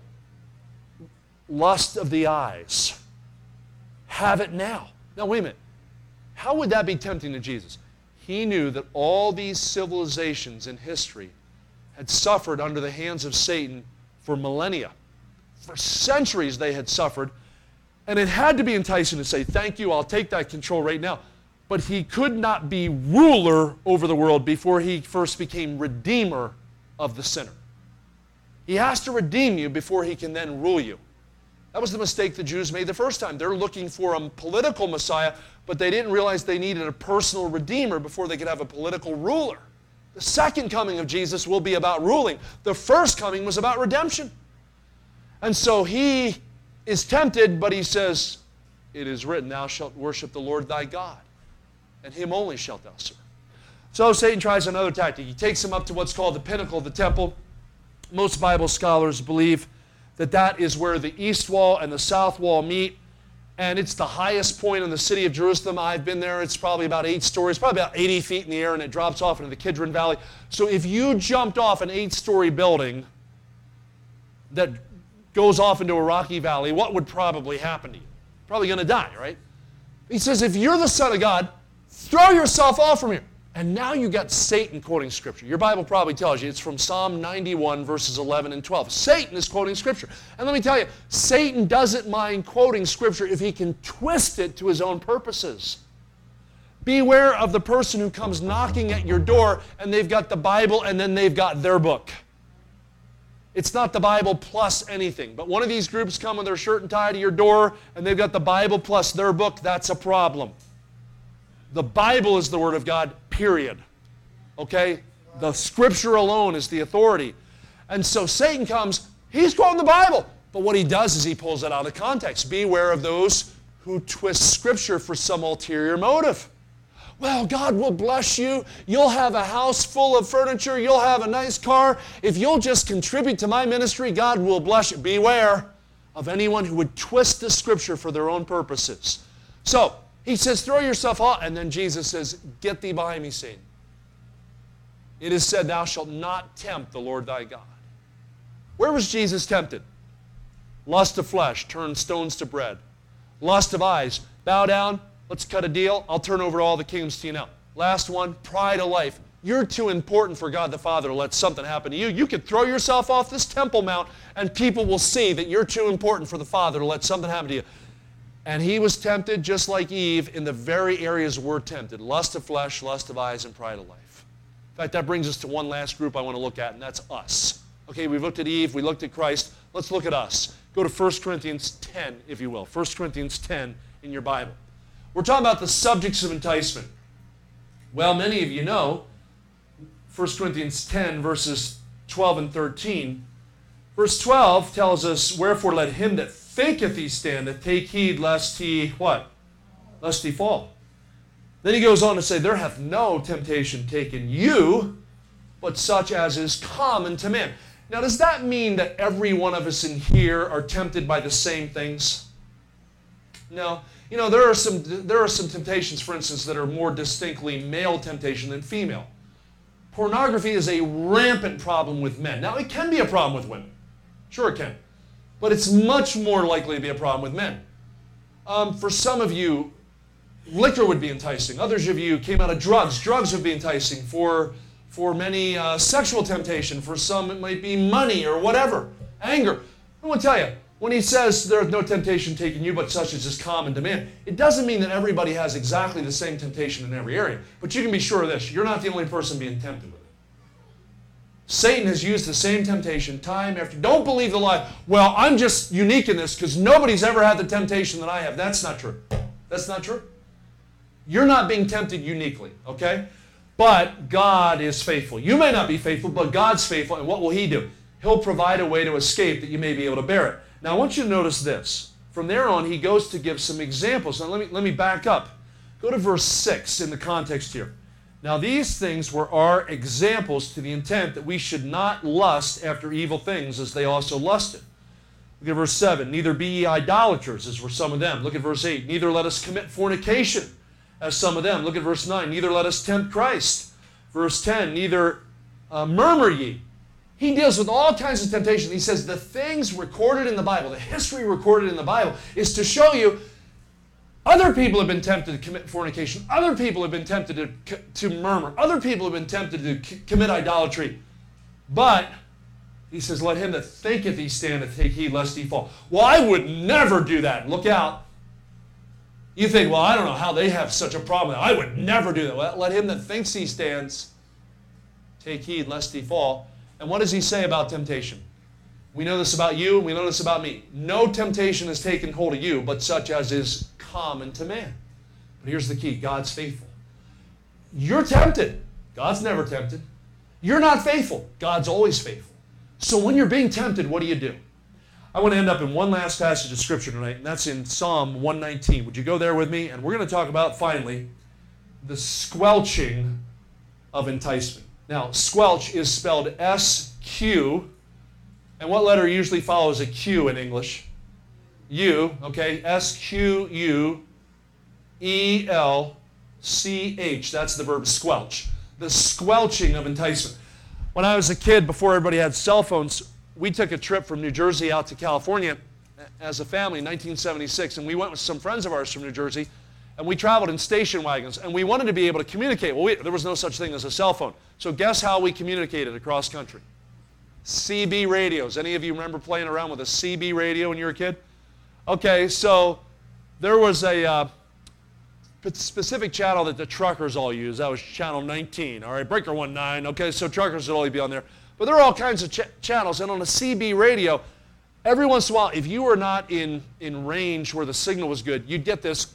Lust of the eyes. Have it now. Now, wait a minute. How would that be tempting to Jesus? He knew that all these civilizations in history had suffered under the hands of Satan for millennia. For centuries they had suffered, and it had to be enticing to say, thank you, I'll take that control right now. But he could not be ruler over the world before he first became redeemer of the sinner. He has to redeem you before he can then rule you. That was the mistake the Jews made the first time. They're looking for a political Messiah, but they didn't realize they needed a personal redeemer before they could have a political ruler. The second coming of Jesus will be about ruling. The first coming was about redemption. And so he is tempted, but he says, it is written, thou shalt worship the Lord thy God, and him only shalt thou serve. So Satan tries another tactic. He takes him up to what's called the pinnacle of the temple. Most Bible scholars believe that that is where the east wall and the south wall meet, and it's the highest point in the city of Jerusalem. I've been there. It's probably about eight stories, probably about eighty feet in the air, and it drops off into the Kidron Valley. So if you jumped off an eight-story building that goes off into a rocky valley, what would probably happen to you? Probably going to die, right? He says, if you're the Son of God, throw yourself off from here. And now you got Satan quoting Scripture. Your Bible probably tells you it's from Psalm ninety-one, verses eleven and twelve. Satan is quoting Scripture. And let me tell you, Satan doesn't mind quoting Scripture if he can twist it to his own purposes. Beware of the person who comes knocking at your door and they've got the Bible and then they've got their book. It's not the Bible plus anything. But one of these groups come with their shirt and tie to your door and they've got the Bible plus their book. That's a problem. The Bible is the Word of God, period. Okay? The Scripture alone is the authority. And so Satan comes, he's quoting the Bible. But what he does is he pulls it out of context. Beware of those who twist Scripture for some ulterior motive. Well, God will bless you. You'll have a house full of furniture. You'll have a nice car. If you'll just contribute to my ministry, God will bless you. Beware of anyone who would twist the Scripture for their own purposes. So, he says, throw yourself off. And then Jesus says, get thee behind me, Satan. It is said, thou shalt not tempt the Lord thy God. Where was Jesus tempted? Lust of flesh, turn stones to bread. Lust of eyes, bow down. Let's cut a deal. I'll turn over all the kingdoms to you now. Last one, pride of life. You're too important for God the Father to let something happen to you. You could throw yourself off this Temple Mount and people will see that you're too important for the Father to let something happen to you. And he was tempted just like Eve in the very areas we're tempted. Lust of flesh, lust of eyes, and pride of life. In fact, that brings us to one last group I want to look at, and that's us. Okay, we've looked at Eve, we looked at Christ. Let's look at us. Go to First Corinthians ten, if you will. First Corinthians ten in your Bible. We're talking about the subjects of enticement. Well, many of you know First Corinthians ten, verses twelve and thirteen. Verse twelve tells us, wherefore let him that thinketh he standeth take heed lest he, what? Lest he fall. Then he goes on to say, there hath no temptation taken you, but such as is common to man. Now, does that mean that every one of us in here are tempted by the same things? No. You know, there are some there are some temptations, for instance, that are more distinctly male temptation than female. Pornography is a rampant problem with men. Now, it can be a problem with women. Sure it can. But it's much more likely to be a problem with men. Um, for some of you, liquor would be enticing. Others of you came out of drugs. Drugs would be enticing. For, for many, uh, sexual temptation. For some, it might be money or whatever. Anger. I want to tell you, when he says there is no temptation taken you, but such as is common to man, it doesn't mean that everybody has exactly the same temptation in every area. But you can be sure of this. You're not the only person being tempted with it. Satan has used the same temptation time after. Don't believe the lie. Well, I'm just unique in this because nobody's ever had the temptation that I have. That's not true. That's not true. You're not being tempted uniquely, okay? But God is faithful. You may not be faithful, but God's faithful. And what will he do? He'll provide a way to escape that you may be able to bear it. Now, I want you to notice this. From there on, he goes to give some examples. Now, let me, let me back up. Go to verse six in the context here. Now, these things were our examples to the intent that we should not lust after evil things as they also lusted. Look at verse seven. Neither be ye idolaters, as were some of them. Look at verse eight. Neither let us commit fornication, as some of them. Look at verse nine. Neither let us tempt Christ. Verse ten. Neither uh, murmur ye. He deals with all kinds of temptation. He says the things recorded in the Bible, the history recorded in the Bible, is to show you other people have been tempted to commit fornication. Other people have been tempted to, to murmur. Other people have been tempted to c- commit idolatry. But, he says, let him that thinketh he standeth take heed lest he fall. Well, I would never do that. Look out. You think, well, I don't know how they have such a problem. I would never do that. Well, let him that thinks he stands take heed lest he fall. And what does he say about temptation? We know this about you, and we know this about me. No temptation has taken hold of you, but such as is common to man. But here's the key. God's faithful. You're tempted. God's never tempted. You're not faithful. God's always faithful. So when you're being tempted, what do you do? I want to end up in one last passage of Scripture tonight, and that's in Psalm one nineteen. Would you go there with me? And we're going to talk about, finally, the squelching of enticement. Now, squelch is spelled S Q, and what letter usually follows a Q in English? U, okay, S Q U E L C H. That's the verb squelch. The squelching of enticement. When I was a kid, before everybody had cell phones, we took a trip from New Jersey out to California as a family in nineteen seventy-six, and we went with some friends of ours from New Jersey, and we traveled in station wagons, and we wanted to be able to communicate. Well, we, there was no such thing as a cell phone. So guess how we communicated across country? C B radios. Any of you remember playing around with a C B radio when you were a kid? Okay, so there was a uh, specific channel that the truckers all use. That was channel nineteen. All right, breaker one nine. Okay, so truckers would only be on there. But there are all kinds of ch channels, and on a C B radio, every once in a while, if you were not in, in range where the signal was good, you'd get this.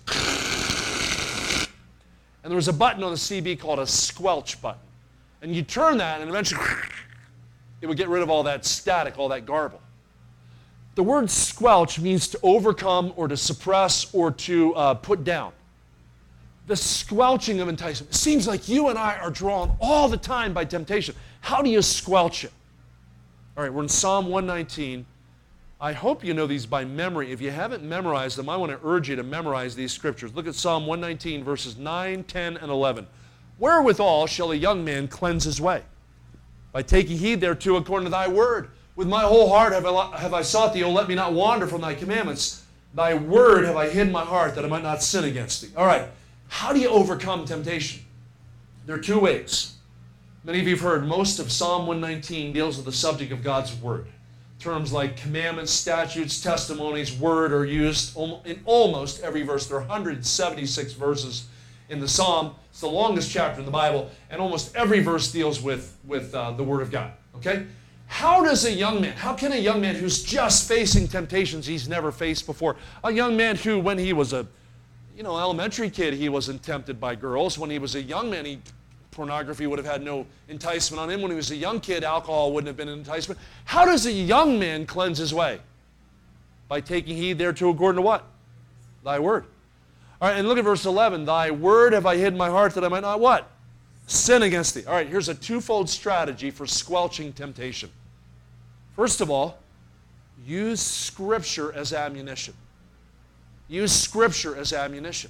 And there was a button on the C B called a squelch button. And you'd turn that, and eventually it would get rid of all that static, all that garble. The word squelch means to overcome or to suppress or to uh, put down. The squelching of enticement. It seems like you and I are drawn all the time by temptation. How do you squelch it? All right, we're in Psalm one nineteen. I hope you know these by memory. If you haven't memorized them, I want to urge you to memorize these scriptures. Look at Psalm one nineteen, verses nine, ten, and eleven. Wherewithal shall a young man cleanse his way? By taking heed thereto according to thy word. With my whole heart have I, have I sought thee, O let me not wander from thy commandments. Thy word have I hid in my heart, that I might not sin against thee. All right, how do you overcome temptation? There are two ways. Many of you have heard most of Psalm one nineteen deals with the subject of God's word. Terms like commandments, statutes, testimonies, word are used in almost every verse. There are one hundred seventy-six verses in the Psalm. It's the longest chapter in the Bible, and almost every verse deals with, with uh, the Word of God. Okay? How does a young man, how can a young man who's just facing temptations he's never faced before, a young man who, when he was a, you know, elementary kid, he wasn't tempted by girls. When he was a young man, he pornography would have had no enticement on him. When he was a young kid, alcohol wouldn't have been an enticement. How does a young man cleanse his way? By taking heed thereto according to what? Thy word. All right, and look at verse eleven. Thy word have I hid in my heart that I might not what? Sin against thee. All right, here's a twofold strategy for squelching temptation. First of all, use Scripture as ammunition. Use Scripture as ammunition.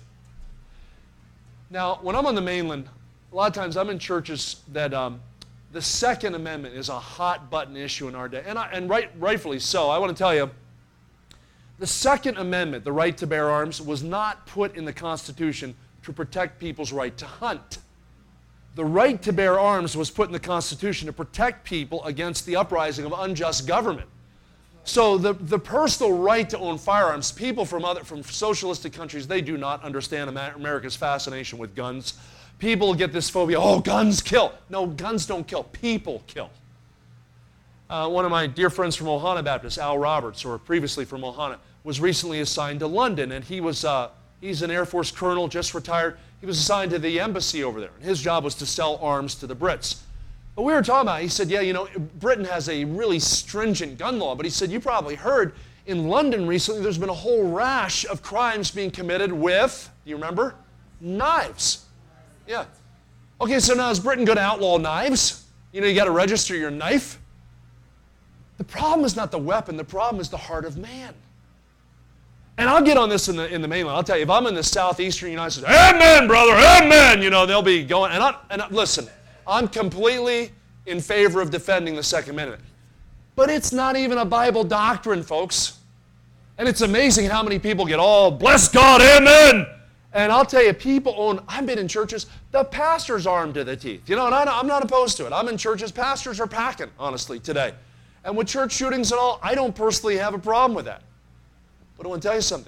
Now, when I'm on the mainland, a lot of times I'm in churches that um, the Second Amendment is a hot button issue in our day, and, I, and right, rightfully so. I want to tell you, the Second Amendment, the right to bear arms, was not put in the Constitution to protect people's right to hunt. The right to bear arms was put in the Constitution to protect people against the uprising of unjust government. So the, the personal right to own firearms, people from, other, from socialistic countries, they do not understand America's fascination with guns. People get this phobia, oh, guns kill. No, guns don't kill. People kill. Uh, one of my dear friends from Ohana Baptist, Al Roberts, or previously from Ohana, was recently assigned to London, and he was, uh, he's an Air Force colonel, just retired. He was assigned to the embassy over there, and his job was to sell arms to the Brits. But we were talking about it. He said, yeah, you know, Britain has a really stringent gun law, but he said, you probably heard, in London recently, there's been a whole rash of crimes being committed with, do you remember? Knives. Yeah. Okay, so now is Britain going to outlaw knives? You know, you got to register your knife. The problem is not the weapon. The problem is the heart of man. And I'll get on this in the, in the mainland. I'll tell you, if I'm in the southeastern United States, amen, brother, amen, you know, they'll be going. And, I, and I, listen, I'm completely in favor of defending the Second Amendment. But it's not even a Bible doctrine, folks. And it's amazing how many people get all, bless God, amen. And I'll tell you, people own, I've been in churches, the pastor's armed to the teeth. You know, and I, I'm not opposed to it. I'm in churches, pastors are packing, honestly, today. And with church shootings and all, I don't personally have a problem with that. But I want to tell you something.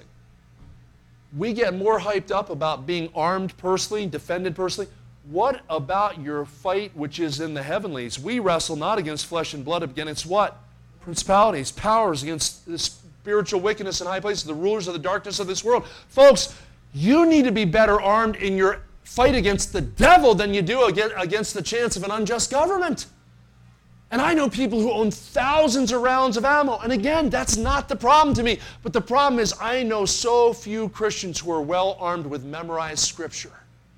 We get more hyped up about being armed personally, defended personally. What about your fight which is in the heavenlies? We wrestle not against flesh and blood, but against what? Principalities, powers, against the spiritual wickedness in high places, the rulers of the darkness of this world. Folks, you need to be better armed in your fight against the devil than you do against the chance of an unjust government. And I know people who own thousands of rounds of ammo. And again, that's not the problem to me. But the problem is I know so few Christians who are well armed with memorized Scripture.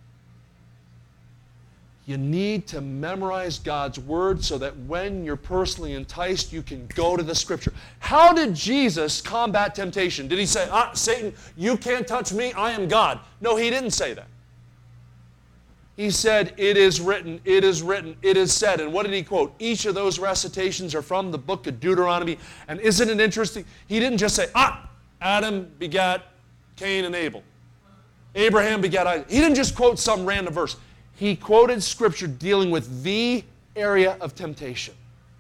You need to memorize God's Word so that when you're personally enticed, you can go to the Scripture. How did Jesus combat temptation? Did he say, ah, Satan, you can't touch me, I am God? No, he didn't say that. He said, it is written, it is written, it is said. And what did he quote? Each of those recitations are from the book of Deuteronomy. And isn't it interesting? He didn't just say, ah, Adam begat Cain and Abel. Abraham begat Isaac. He didn't just quote some random verse. He quoted Scripture dealing with the area of temptation.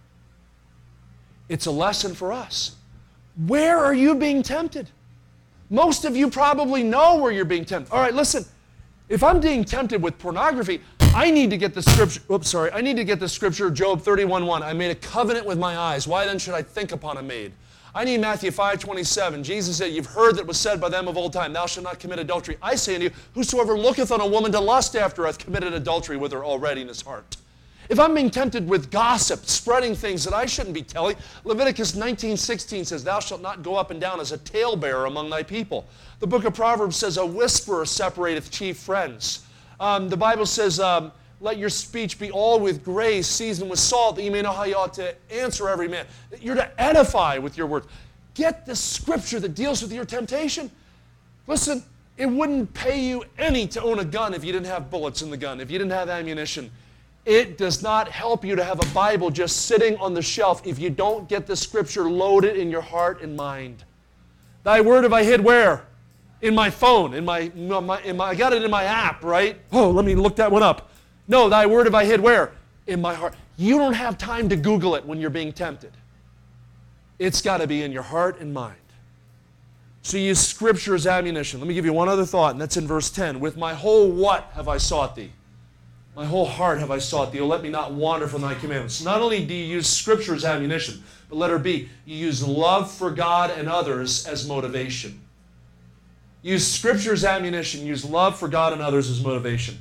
It's a lesson for us. Where are you being tempted? Most of you probably know where you're being tempted. All right, listen. If I'm being tempted with pornography, I need to get the Scripture. Oops, sorry. I need to get the Scripture, Job thirty-one one. I made a covenant with my eyes. Why then should I think upon a maid? I need Matthew five twenty-seven. Jesus said, you've heard that it was said by them of old time, thou shalt not commit adultery. I say unto you, whosoever looketh on a woman to lust after hath committed adultery with her already in his heart. If I'm being tempted with gossip, spreading things that I shouldn't be telling, Leviticus nineteen sixteen says, thou shalt not go up and down as a talebearer among thy people. The book of Proverbs says, a whisperer separateth chief friends. Um, the Bible says, um, let your speech be all with grace, seasoned with salt, that you may know how you ought to answer every man. You're to edify with your words. Get the Scripture that deals with your temptation. Listen, it wouldn't pay you any to own a gun if you didn't have bullets in the gun, if you didn't have ammunition. It does not help you to have a Bible just sitting on the shelf if you don't get the Scripture loaded in your heart and mind. Thy word have I hid where? In my phone, in my, in my, in my, I got it in my app, right? Oh, let me look that one up. No, thy word have I hid where? In my heart. You don't have time to Google it when you're being tempted. It's got to be in your heart and mind. So you use Scripture as ammunition. Let me give you one other thought, and that's in verse ten. With my whole what have I sought thee? My whole heart have I sought thee. Oh, let me not wander from thy commandments. Not only do you use Scripture as ammunition, but letter B, you use love for God and others as motivation. Use Scripture as ammunition. Use love for God and others as motivation.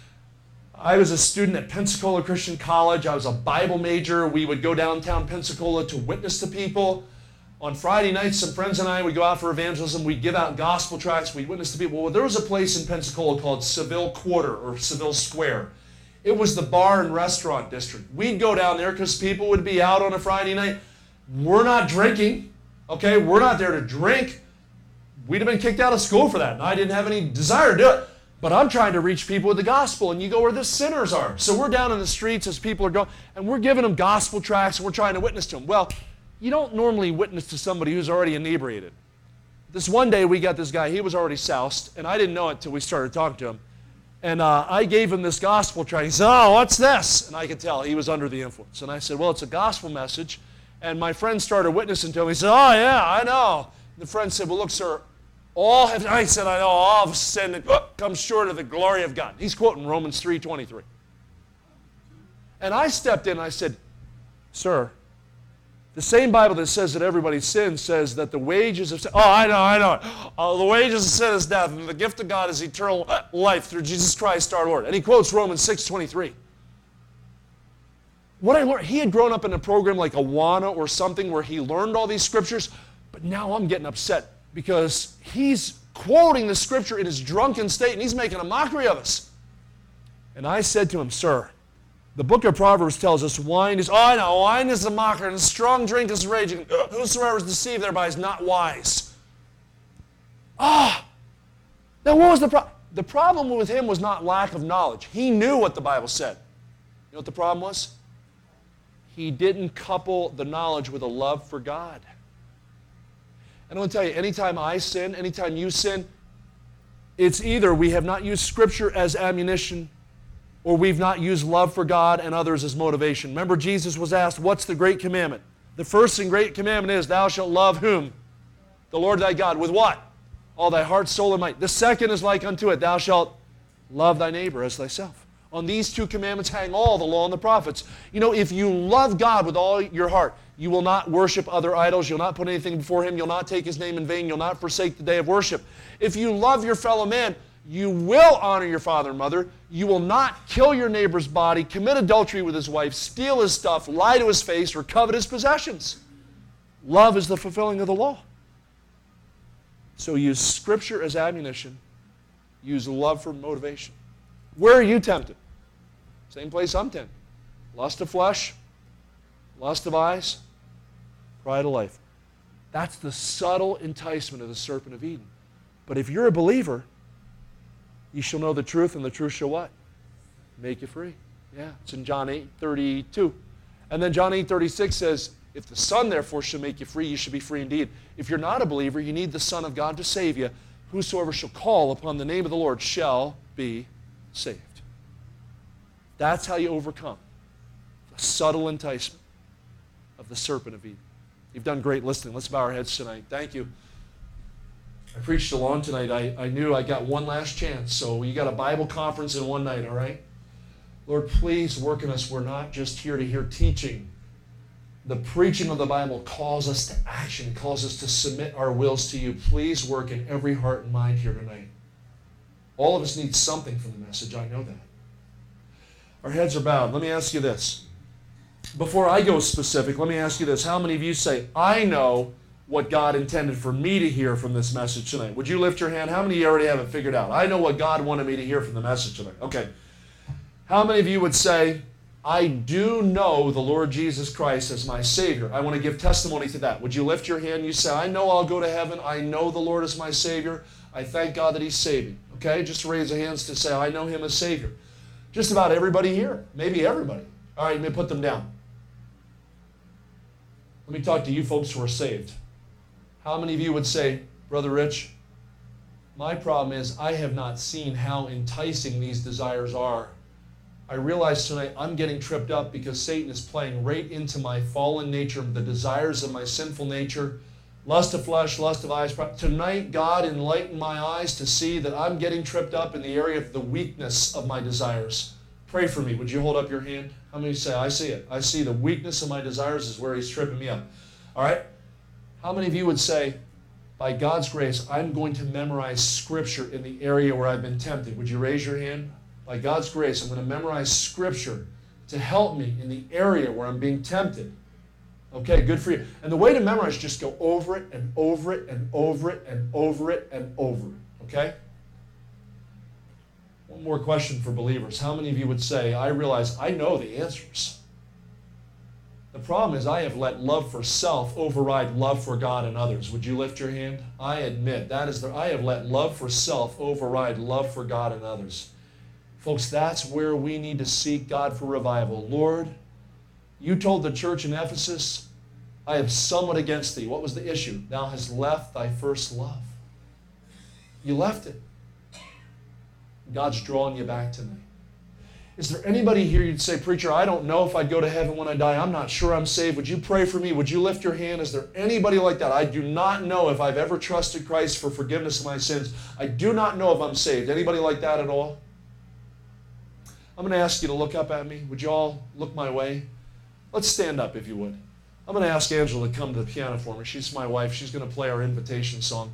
I was a student at Pensacola Christian College. I was a Bible major. We would go downtown Pensacola to witness to people. On Friday nights, some friends and I would go out for evangelism. We'd give out gospel tracts. We'd witness to people. Well, there was a place in Pensacola called Seville Quarter or Seville Square. It was the bar and restaurant district. We'd go down there because people would be out on a Friday night. We're not drinking, okay? We're not there to drink. We'd have been kicked out of school for that, and I didn't have any desire to do it. But I'm trying to reach people with the gospel, and you go where the sinners are. So we're down in the streets as people are going, and we're giving them gospel tracts, and we're trying to witness to them. Well, you don't normally witness to somebody who's already inebriated. This one day we got this guy, he was already soused, and I didn't know it until we started talking to him. And uh, I gave him this gospel tract. He said, oh, what's this? And I could tell he was under the influence. And I said, well, it's a gospel message. And my friend started witnessing to him. He said, oh, yeah, I know. The friend said, well, look, sir, all have, I said, I know, all have sinned and come short of the glory of God. He's quoting Romans three twenty-three. And I stepped in and I said, sir, the same Bible that says that everybody sins says that the wages of sin, oh, I know, I know. Uh, the wages of sin is death, and the gift of God is eternal life through Jesus Christ our Lord. And he quotes Romans six twenty-three. What I learned, he had grown up in a program like Awana or something where he learned all these scriptures, but now I'm getting upset because he's quoting the scripture in his drunken state, and he's making a mockery of us. And I said to him, sir, the book of Proverbs tells us wine is, oh, I know, wine is a mocker, and strong drink is raging. Whosoever is deceived thereby is not wise. Ah! Now what was the problem? The problem with him was not lack of knowledge. He knew what the Bible said. You know what the problem was? He didn't couple the knowledge with a love for God. And I want to tell you, anytime I sin, anytime you sin, it's either we have not used Scripture as ammunition or we've not used love for God and others as motivation. Remember, Jesus was asked, what's the great commandment? The first and great commandment is, thou shalt love whom? The Lord thy God. With what? All thy heart, soul, and might. The second is like unto it, thou shalt love thy neighbor as thyself. On these two commandments hang all the law and the prophets. You know, if you love God with all your heart, you will not worship other idols. You'll not put anything before Him. You'll not take His name in vain. You'll not forsake the day of worship. If you love your fellow man, you will honor your father and mother. You will not kill your neighbor's body, commit adultery with his wife, steal his stuff, lie to his face, or covet his possessions. Love is the fulfilling of the law. So use Scripture as ammunition. Use love for motivation. Where are you tempted? Same place I'm tempted. Lust of flesh, lust of eyes, pride of life. That's the subtle enticement of the serpent of Eden. But if you're a believer, you shall know the truth, and the truth shall what? Make you free. Yeah, it's in John eight thirty-two. And then John eight thirty-six says, if the Son therefore shall make you free, you should be free indeed. If you're not a believer, you need the Son of God to save you, Whosoever shall call upon the name of the Lord shall be saved. That's how you overcome the subtle enticement of the serpent of Eden. You've done great listening. Let's bow our heads tonight. Thank you. I preached alone tonight. I, I knew I got one last chance. So you got a Bible conference in one night, all right? Lord, please work in us. We're not just here to hear teaching. The preaching of the Bible calls us to action, calls us to submit our wills to you. Please work in every heart and mind here tonight. All of us need something from the message. I know that. Our heads are bowed. Let me ask you this. Before I go specific, let me ask you this. How many of you say, I know what God intended for me to hear from this message tonight? Would you lift your hand? How many of you already have it figured out? I know what God wanted me to hear from the message tonight. Okay. How many of you would say, I do know the Lord Jesus Christ as my Savior? I want to give testimony to that. Would you lift your hand? You say, I know I'll go to heaven. I know the Lord is my Savior. I thank God that He's saving. Okay? Just raise your hands to say, I know Him as Savior. Just about everybody here. Maybe everybody. All right, let me put them down. Let me talk to you folks who are saved. How many of you would say, Brother Rich, my problem is I have not seen how enticing these desires are. I realize tonight I'm getting tripped up because Satan is playing right into my fallen nature, the desires of my sinful nature, lust of flesh, lust of eyes. Tonight, God enlighten my eyes to see that I'm getting tripped up in the area of the weakness of my desires. Pray for me. Would you hold up your hand? How many say, I see it. I see the weakness of my desires is where He's tripping me up. All right? How many of you would say, by God's grace, I'm going to memorize Scripture in the area where I've been tempted? Would you raise your hand? By God's grace, I'm going to memorize Scripture to help me in the area where I'm being tempted. Okay, good for you. And the way to memorize, just go over it and over it and over it and over it and over it. Okay? One more question for believers. How many of you would say, I realize I know the answers? The problem is I have let love for self override love for God and others. Would you lift your hand? I admit that is the I have let love for self override love for God and others. Folks, that's where we need to seek God for revival. Lord, you told the church in Ephesus, I have somewhat against thee. What was the issue? Thou hast left thy first love. You left it. God's drawing you back tonight. Is there anybody here you'd say, Preacher, I don't know if I'd go to heaven when I die. I'm not sure I'm saved. Would you pray for me? Would you lift your hand? Is there anybody like that? I do not know if I've ever trusted Christ for forgiveness of my sins. I do not know if I'm saved. Anybody like that at all? I'm going to ask you to look up at me. Would you all look my way? Let's stand up if you would. I'm going to ask Angela to come to the piano for me. She's my wife. She's going to play our invitation song.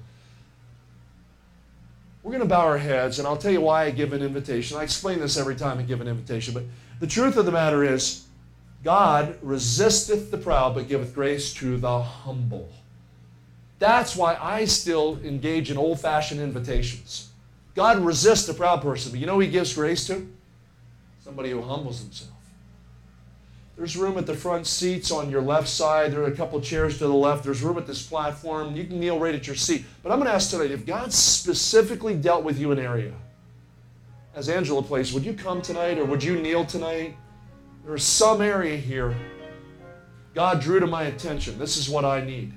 We're going to bow our heads, and I'll tell you why I give an invitation. I explain this every time I give an invitation, but the truth of the matter is, God resisteth the proud, but giveth grace to the humble. That's why I still engage in old-fashioned invitations. God resists the proud person, but you know who He gives grace to? Somebody who humbles himself. There's room at the front seats on your left side. There are a couple chairs to the left. There's room at this platform. You can kneel right at your seat. But I'm going to ask tonight, if God specifically dealt with you in an area, as Angela plays, would you come tonight or would you kneel tonight? There's some area here God drew to my attention. This is what I need.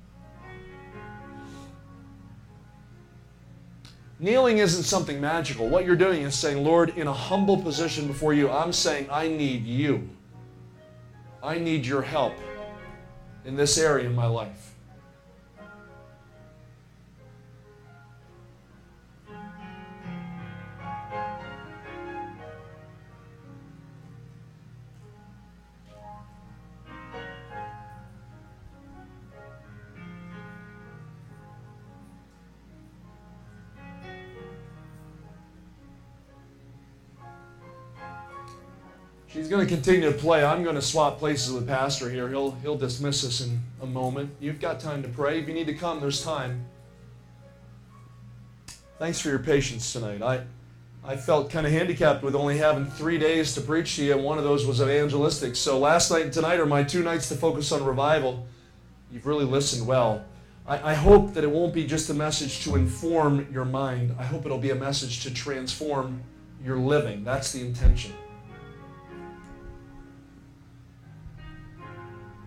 Kneeling isn't something magical. What you're doing is saying, Lord, in a humble position before you, I'm saying I need you. I need your help in this area in my life. She's going to continue to play. I'm going to swap places with Pastor here. He'll, he'll dismiss us in a moment. You've got time to pray. If you need to come, there's time. Thanks for your patience tonight. I, I felt kind of handicapped with only having three days to preach to you, and one of those was evangelistic. So last night and tonight are my two nights to focus on revival. You've really listened well. I, I hope that it won't be just a message to inform your mind. I hope it'll be a message to transform your living. That's the intention.